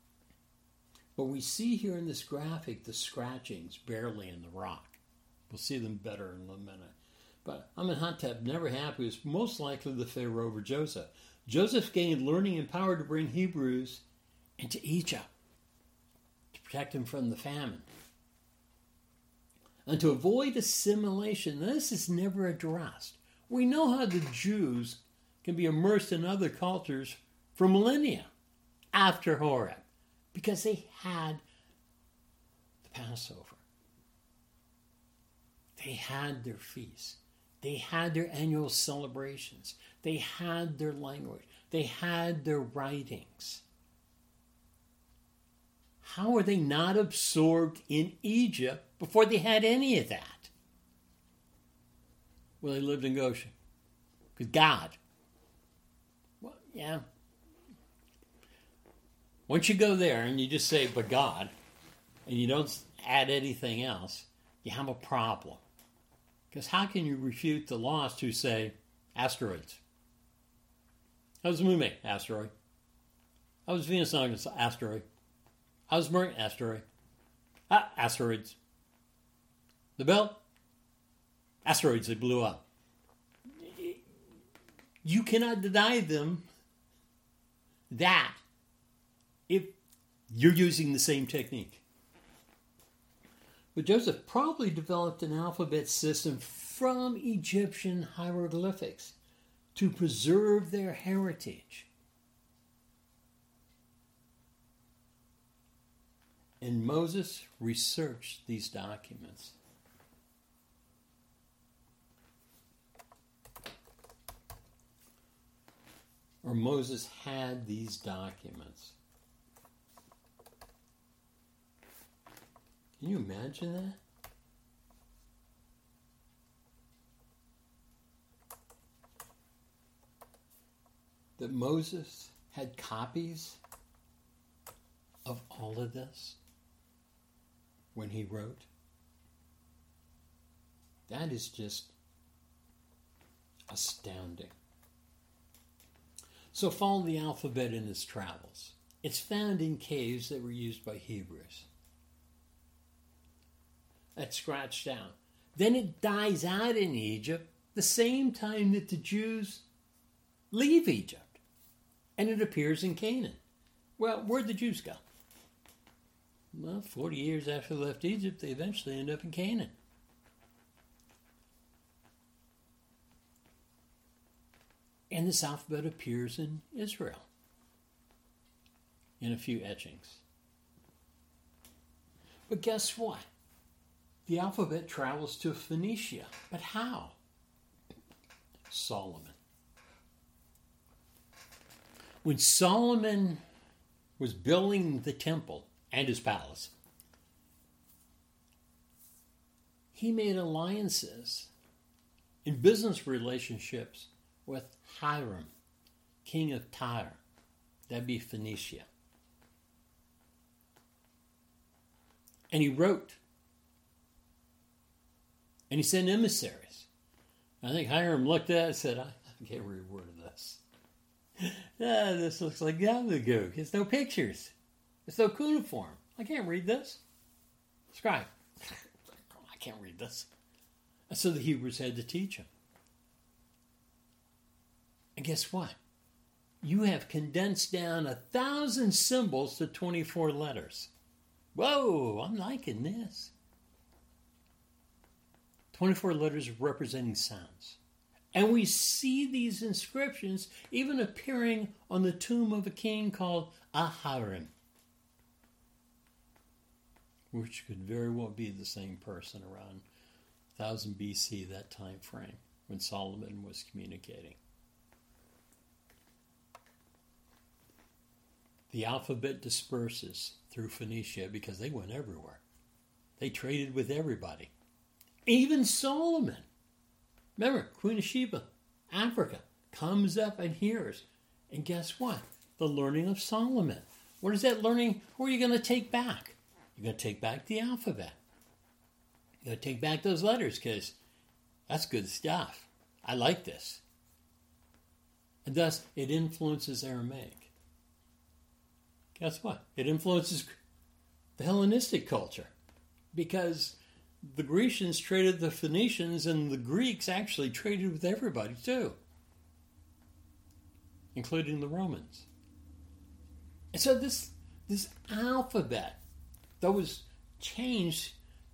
But we see here in this graphic the scratchings barely in the rock. We'll see them better in a minute. But Amenhotep never happy was most likely the Pharaoh over Joseph. Joseph gained learning and power to bring Hebrews into Egypt to protect them from the famine. And to avoid assimilation, this is never addressed. We know how the Jews can be immersed in other cultures for millennia after Horeb, because they had the Passover. They had their feasts. They had their annual celebrations. They had their language. They had their writings. How were they not absorbed in Egypt before they had any of that? Well, they lived in Goshen. With God. Well, yeah. Once you go there and you just say, but God, and you don't add anything else, you have a problem. Because how can you refute the lost who say, asteroids? How was the moon made? Asteroid. How was Venus not an asteroid? How was Mercury? Asteroid. Ah, asteroids. The belt? Asteroids, they blew up. You cannot deny them that if you're using the same technique. But Joseph probably developed an alphabet system from Egyptian hieroglyphics to preserve their heritage. And Moses researched these documents. Or Moses had these documents. Can you imagine that? That Moses had copies of all of this when he wrote? That is just astounding. So follow the alphabet in its travels. It's found in caves that were used by Hebrews. That's scratched out. Then it dies out in Egypt the same time that the Jews leave Egypt. And it appears in Canaan. Well, where'd the Jews go? Well, forty years after they left Egypt, they eventually end up in Canaan. And this alphabet appears in Israel in a few etchings. But guess what? The alphabet travels to Phoenicia. But how? Solomon. When Solomon was building the temple and his palace, he made alliances in business relationships with Hiram, king of Tyre. That'd be Phoenicia. And he wrote. And he sent emissaries. I think Hiram looked at it and said, I can't read a word of this. Ah, this looks like gobbledygook. There's no pictures. There's no cuneiform. I can't read this. Scribe. I can't read this. And so the Hebrews had to teach him. And guess what? You have condensed down a thousand symbols to twenty-four letters. Whoa, I'm liking this. twenty-four letters representing sounds. And we see these inscriptions even appearing on the tomb of a king called Ahiram, which could very well be the same person around one thousand B C, that time frame, when Solomon was communicating. The alphabet disperses through Phoenicia because they went everywhere. They traded with everybody. Even Solomon. Remember, Queen of Sheba, Africa, comes up and hears. And guess what? The learning of Solomon. What is that learning? Where are you going to take back? You're going to take back the alphabet. You're going to take back those letters because that's good stuff. I like this. And thus, it influences Aramaic. Guess what? It influences the Hellenistic culture, because the Grecians traded the Phoenicians, and the Greeks actually traded with everybody too, including the Romans. And so this this alphabet that was changed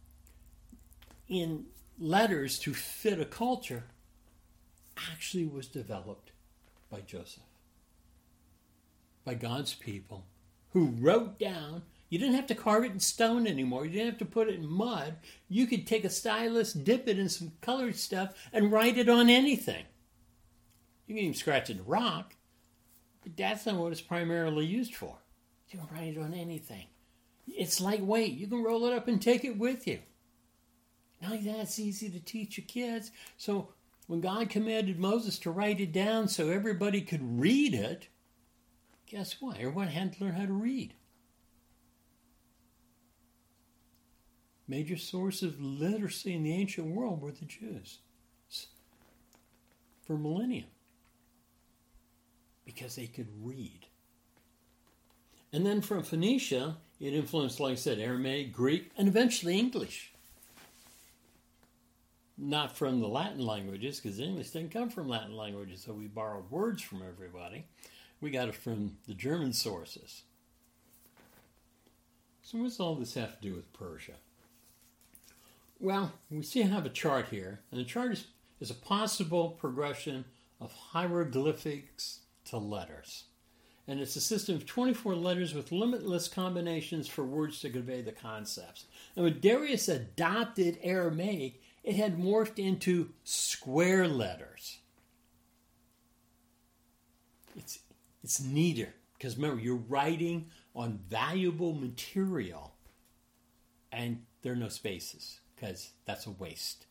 in letters to fit a culture actually was developed by Joseph, by God's people, who wrote down. You didn't have to carve it in stone anymore. You didn't have to put it in mud. You could take a stylus, dip it in some colored stuff, and write it on anything. You can even scratch it in rock, but that's not what it's primarily used for. You can write it on anything. It's lightweight. You can roll it up and take it with you. Not only that, it's easy to teach your kids. So when God commanded Moses to write it down so everybody could read it, guess what? Everyone had to learn how to read. Major source of literacy in the ancient world were the Jews for millennia, because they could read. And then from Phoenicia, it influenced, like I said, Aramaic, Greek, and eventually English. Not from the Latin languages, because English didn't come from Latin languages, so we borrowed words from everybody. We got it from the German sources. So what's all this have to do with Persia? Well, we see I have a chart here, and the chart is, is a possible progression of hieroglyphics to letters. And it's a system of twenty-four letters with limitless combinations for words to convey the concepts. And when Darius adopted Aramaic, it had morphed into square letters. It's, it's neater, because remember, you're writing on valuable material, and there are no spaces, because that's a waste.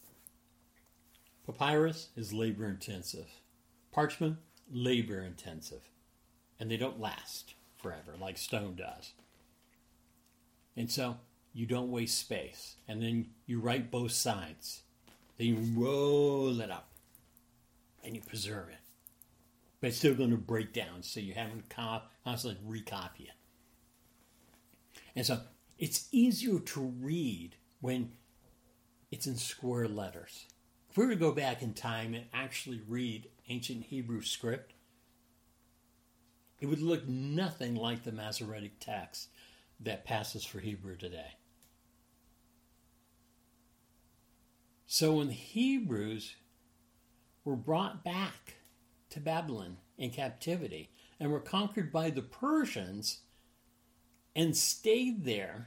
Papyrus is labor intensive. Parchment, labor intensive. And they don't last forever like stone does. And so you don't waste space. And then you write both sides. Then you roll it up and you preserve it. But it's still going to break down, so you haven't constantly recopy it. And so it's easier to read when it's in square letters. If we were to go back in time and actually read ancient Hebrew script, it would look nothing like the Masoretic text that passes for Hebrew today. So when the Hebrews were brought back to Babylon in captivity and were conquered by the Persians and stayed there,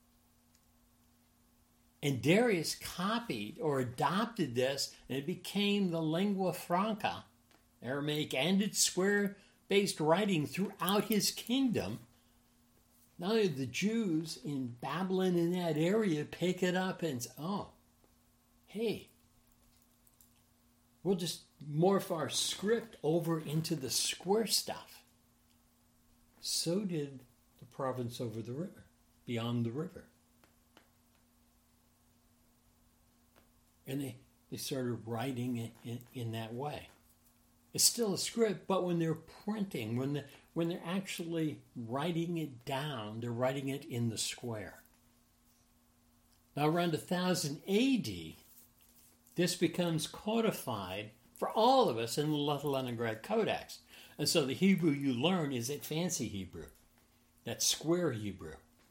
and Darius copied or adopted this, and it became the lingua franca, Aramaic and its square-based writing throughout his kingdom. Not only the Jews in Babylon in that area pick it up and say, oh, hey, we'll just morph our script over into the square stuff. So did the province over the river, beyond the river. And they, they started writing it in, in that way. It's still a script, but when they're printing, when, the, when they're actually writing it down, they're writing it in the square. Now, around one thousand A D, this becomes codified for all of us in the Leningrad Codex. And so the Hebrew you learn is that fancy Hebrew, that square Hebrew.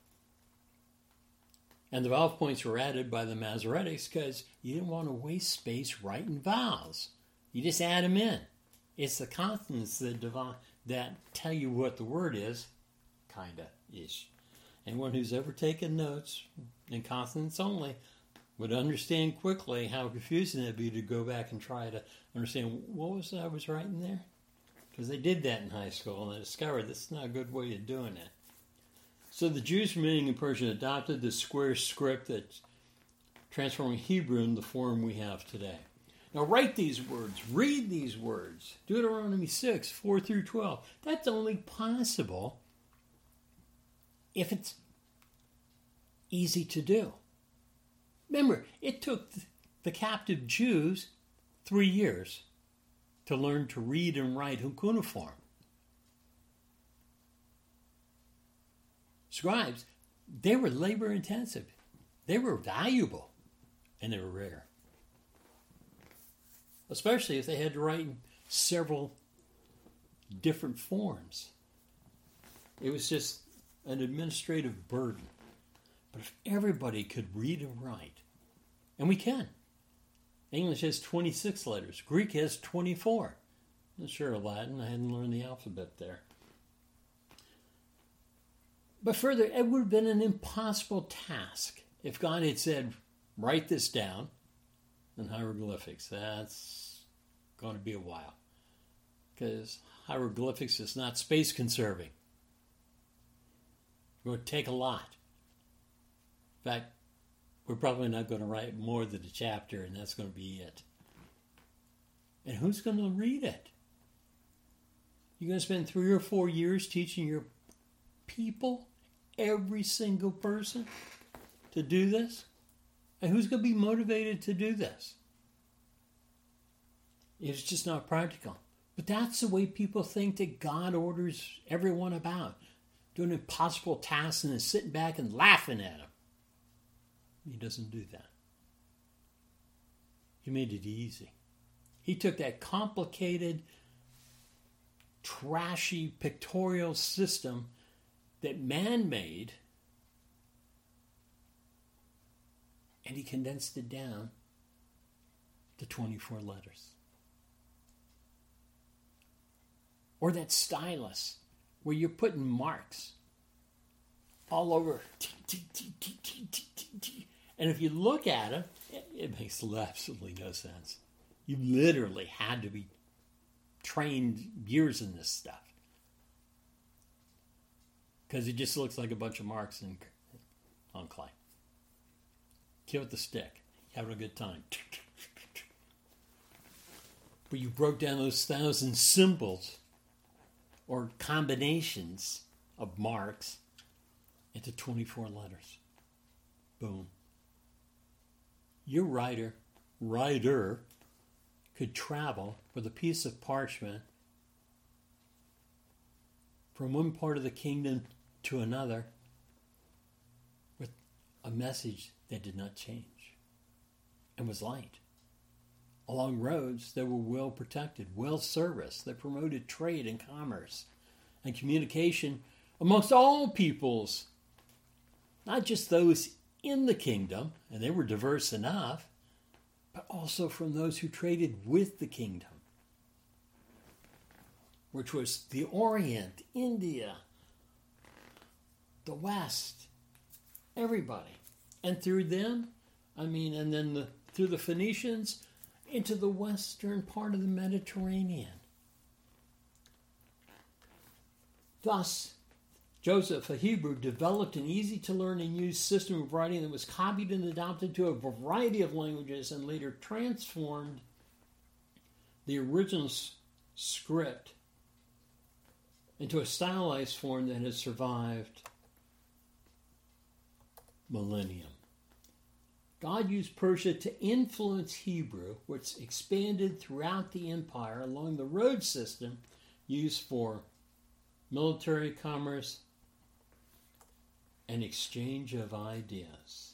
And the vowel points were added by the Masoretics because you didn't want to waste space writing vowels. You just add them in. It's the consonants that, devi- that tell you what the word is, kinda, ish. Anyone who's ever taken notes in consonants only would understand quickly how confusing it would be to go back and try to understand what was it I was writing there. Because they did that in high school, and they discovered that's not a good way of doing it. So the Jews from Media and Persia adopted the square script that's transforming Hebrew in the form we have today. Now write these words, read these words. Deuteronomy six, four through twelve. That's only possible if it's easy to do. Remember, it took the captive Jews three years to learn to read and write cuneiform. Scribes, they were labor intensive. They were valuable, and they were rare. Especially if they had to write in several different forms. It was just an administrative burden. But if everybody could read and write, and we can. English has twenty-six letters. Greek has twenty-four. I'm not sure of Latin. I hadn't learned the alphabet there. But further, it would have been an impossible task if God had said, write this down in hieroglyphics. That's going to be a while. Because hieroglyphics is not space conserving. It would take a lot. In fact, we're probably not going to write more than a chapter, and that's going to be it. And who's going to read it? You're going to spend three or four years teaching your people, every single person, to do this? And who's going to be motivated to do this? It's just not practical. But that's the way people think that God orders everyone about. Doing impossible tasks and then sitting back and laughing at them. He doesn't do that. He made it easy. He took that complicated, trashy pictorial system that man made, and he condensed it down to twenty-four letters. Or that stylus where you're putting marks all over. And if you look at it, it makes absolutely no sense. You literally had to be trained years in this stuff. Because it just looks like a bunch of marks in, on clay. Kill with the stick. Having a good time. But you broke down those thousand symbols or combinations of marks into twenty-four letters. Boom. Your writer, writer, could travel with a piece of parchment from one part of the kingdom to another with a message that did not change and was light. Along roads that were well protected, well serviced, that promoted trade and commerce and communication amongst all peoples, not just those in the kingdom, and they were diverse enough, but also from those who traded with the kingdom, which was the Orient, India, the West, everybody. And through them, I mean, and then the, through the Phoenicians, into the western part of the Mediterranean. Thus, Joseph, a Hebrew, developed an easy-to-learn and use system of writing that was copied and adopted to a variety of languages and later transformed the original s- script into a stylized form that has survived millennium. God used Persia to influence Hebrew, which expanded throughout the empire along the road system used for military commerce and exchange of ideas.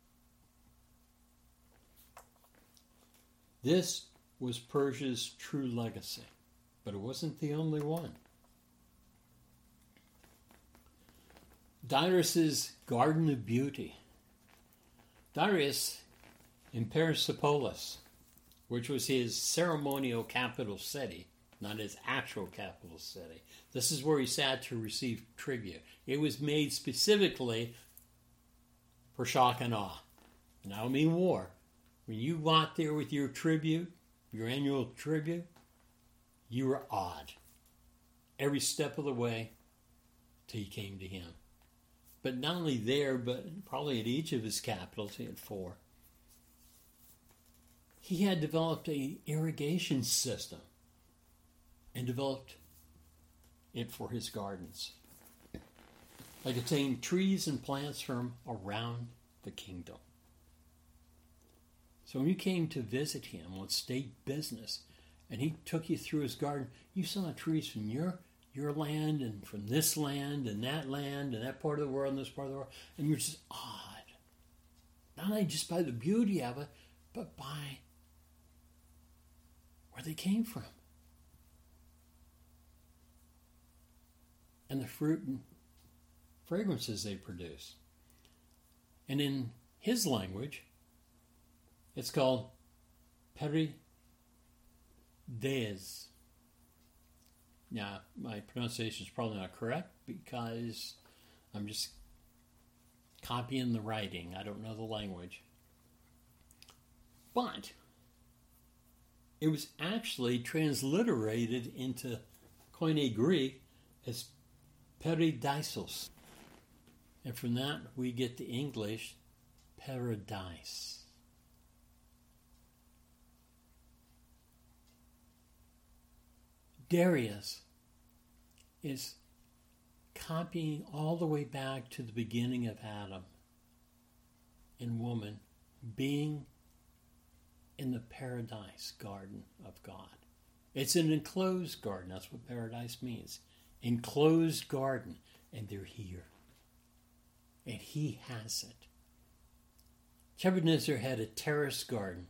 This was Persia's true legacy, but it wasn't the only one. Darius's Garden of Beauty. Darius in Persepolis, which was his ceremonial capital city, not his actual capital city. This is where he sat to receive tribute. It was made specifically for shock and awe. And I don't mean war. When you got there with your tribute, your annual tribute, you were awed every step of the way till you came to him. But not only there, but probably at each of his capitals, he had four. He had developed an irrigation system and developed it for his gardens. It contained trees and plants from around the kingdom. So when you came to visit him on state business and he took you through his garden, you saw trees from your, your land and from this land and that land and that part of the world and this part of the world. And you're just awed. Not only just by the beauty of it, but by where they came from. And the fruit and fragrances they produce. And in his language, it's called perides. Now, my pronunciation is probably not correct because I'm just copying the writing. I don't know the language. But it was actually transliterated into Koine Greek as Paradisos. And from that we get the English paradise. Darius is copying all the way back to the beginning of Adam and woman being in the paradise garden of God. It's an enclosed garden. That's what paradise means. Enclosed garden. And they're here. And he has it. Nebuchadnezzar had a terrace garden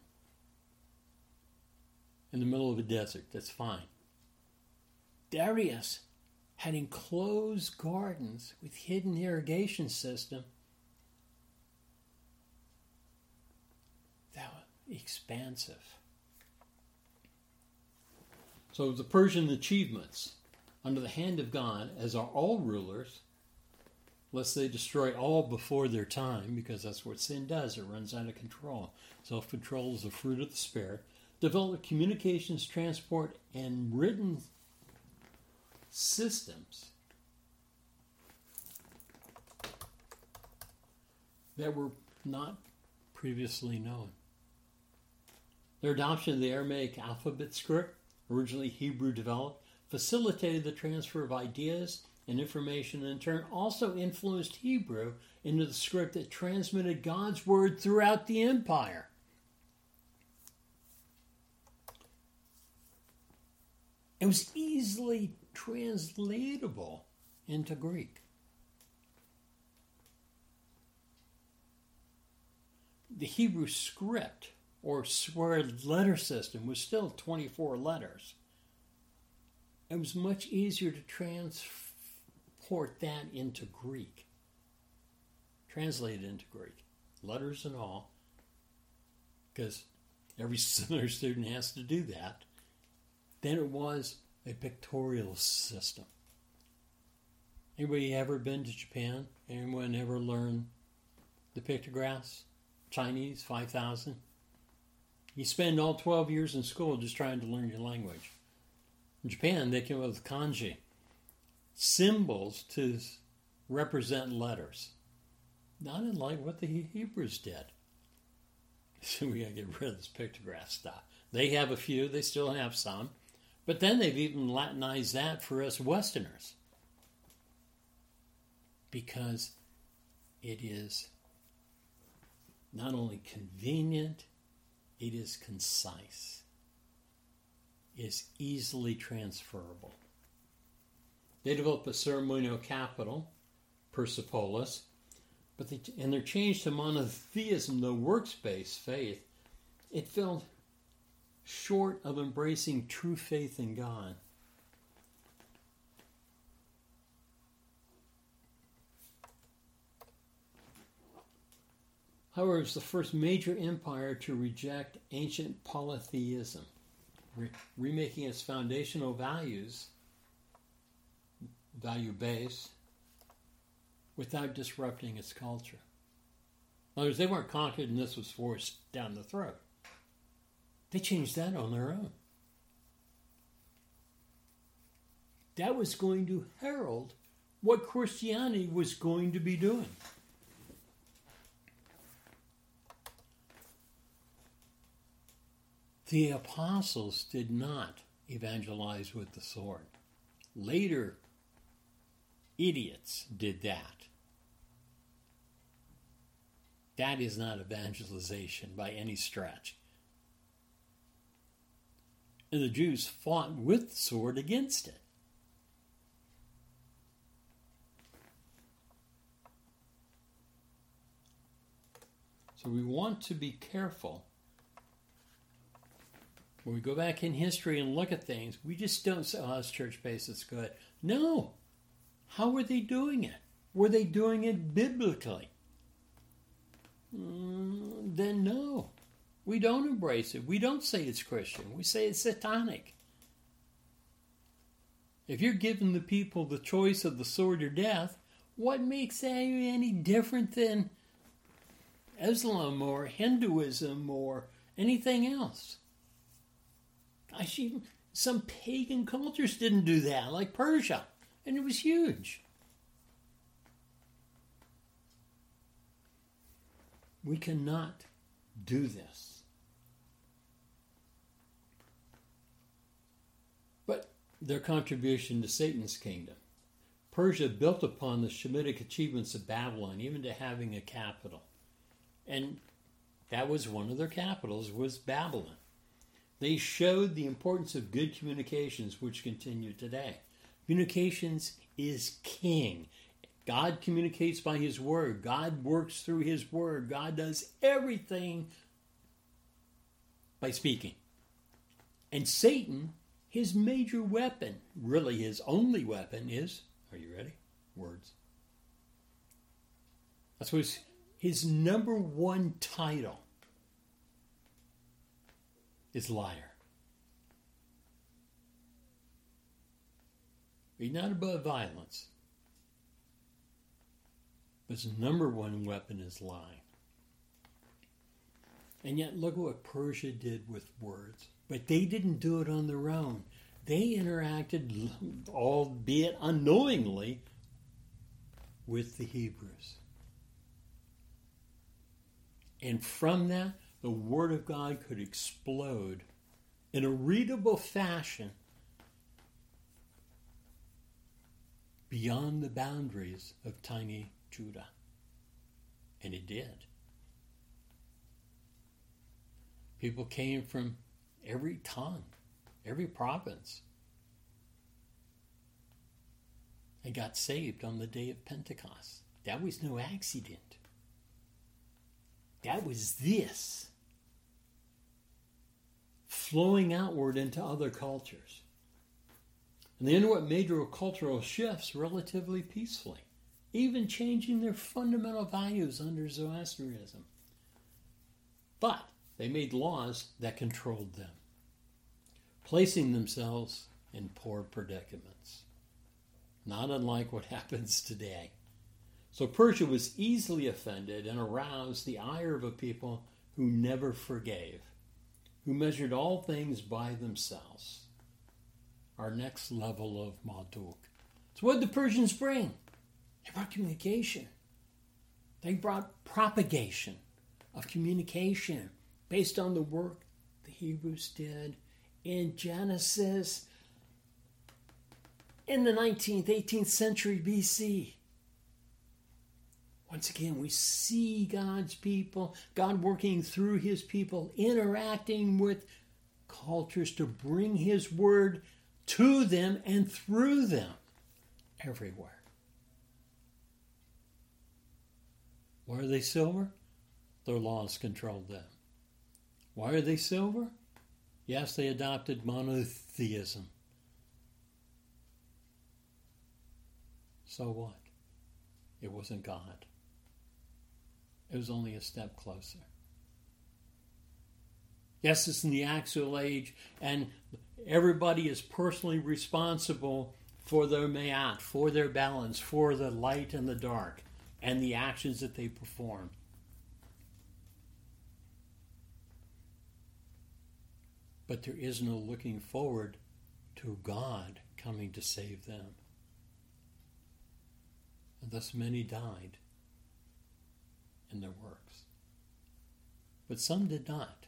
in the middle of a desert. That's fine. Darius had enclosed gardens with hidden irrigation system that was expansive. So the Persian achievements under the hand of God, as are all rulers, lest they destroy all before their time, because that's what sin does. It runs out of control. Self-control is the fruit of the Spirit. Develop communications, transport, and written systems that were not previously known. Their adoption of the Aramaic alphabet script, originally Hebrew developed, facilitated the transfer of ideas and information, and in turn also influenced Hebrew into the script that transmitted God's word throughout the empire. It was easily translatable into Greek. The Hebrew script, or square letter system, was still twenty-four letters. It was much easier to transport that into Greek. Translate it into Greek. Letters and all. Because every seminary student has to do that. Then it was a pictorial system. Anybody ever been to Japan? Anyone ever learned the pictographs? Chinese, five thousand. You spend all twelve years in school just trying to learn your language. In Japan, they came up with kanji, symbols to represent letters. Not unlike what the Hebrews did. So we got to get rid of this pictograph stuff. They have a few, they still have some. But then they've even Latinized that for us Westerners. Because it is not only convenient, it is concise. It is easily transferable. They developed a ceremonial capital, Persepolis, but they, and their change to monotheism, the works-based faith, it fell short of embracing true faith in God. However, it was the first major empire to reject ancient polytheism, re- remaking its foundational values, value base, without disrupting its culture. In other words, they weren't conquered and this was forced down the throat. They changed that on their own. That was going to herald what Christianity was going to be doing. The apostles did not evangelize with the sword. Later, idiots did that. That is not evangelization by any stretch. And the Jews fought with the sword against it. So we want to be careful. When we go back in history and look at things, we just don't say, oh, it's church-based, it's good. No. How were they doing it? Were they doing it biblically? Mm, then no. We don't embrace it. We don't say it's Christian. We say it's satanic. If you're giving the people the choice of the sword or death, what makes that any different than Islam or Hinduism or anything else? Gosh, even some pagan cultures didn't do that, like Persia, and it was huge. We cannot do this. But their contribution to Satan's kingdom. Persia built upon the Shemitic achievements of Babylon, even to having a capital. And that was one of their capitals, was Babylon. They showed the importance of good communications, which continue today. Communications is king. God communicates by His Word. God works through His Word. God does everything by speaking. And Satan, his major weapon, really his only weapon is, are you ready? Words. That's what his, his number one title is liar. He's not above violence. But his number one weapon is lying. And yet look at what Persia did with words. But they didn't do it on their own. They interacted, albeit unknowingly, with the Hebrews. And from that, the Word of God could explode in a readable fashion beyond the boundaries of tiny Judah. And it did. People came from every tongue, every province, and got saved on the day of Pentecost. That was no accident. That was this flowing outward into other cultures. And they underwent major cultural shifts relatively peacefully, even changing their fundamental values under Zoroastrianism. But they made laws that controlled them, placing themselves in poor predicaments, not unlike what happens today. So Persia was easily offended and aroused the ire of a people who never forgave, who measured all things by themselves. Our next level of Marduk. So what did the Persians bring? They brought communication. They brought propagation of communication based on the work the Hebrews did in Genesis in the nineteenth, eighteenth century B C. Once again, we see God's people, God working through His people, interacting with cultures to bring His word to them and through them everywhere. Why are they silver? Their laws controlled them. Why are they silver? Yes, they adopted monotheism. So what? It wasn't God. It was only a step closer. Yes, it's in the axial age, and everybody is personally responsible for their mayat, for their balance, for the light and the dark, and the actions that they perform. But there is no looking forward to God coming to save them. And thus many died in their works. But some did not.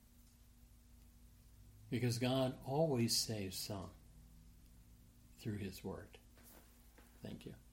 Because God always saves some through His word. Thank you.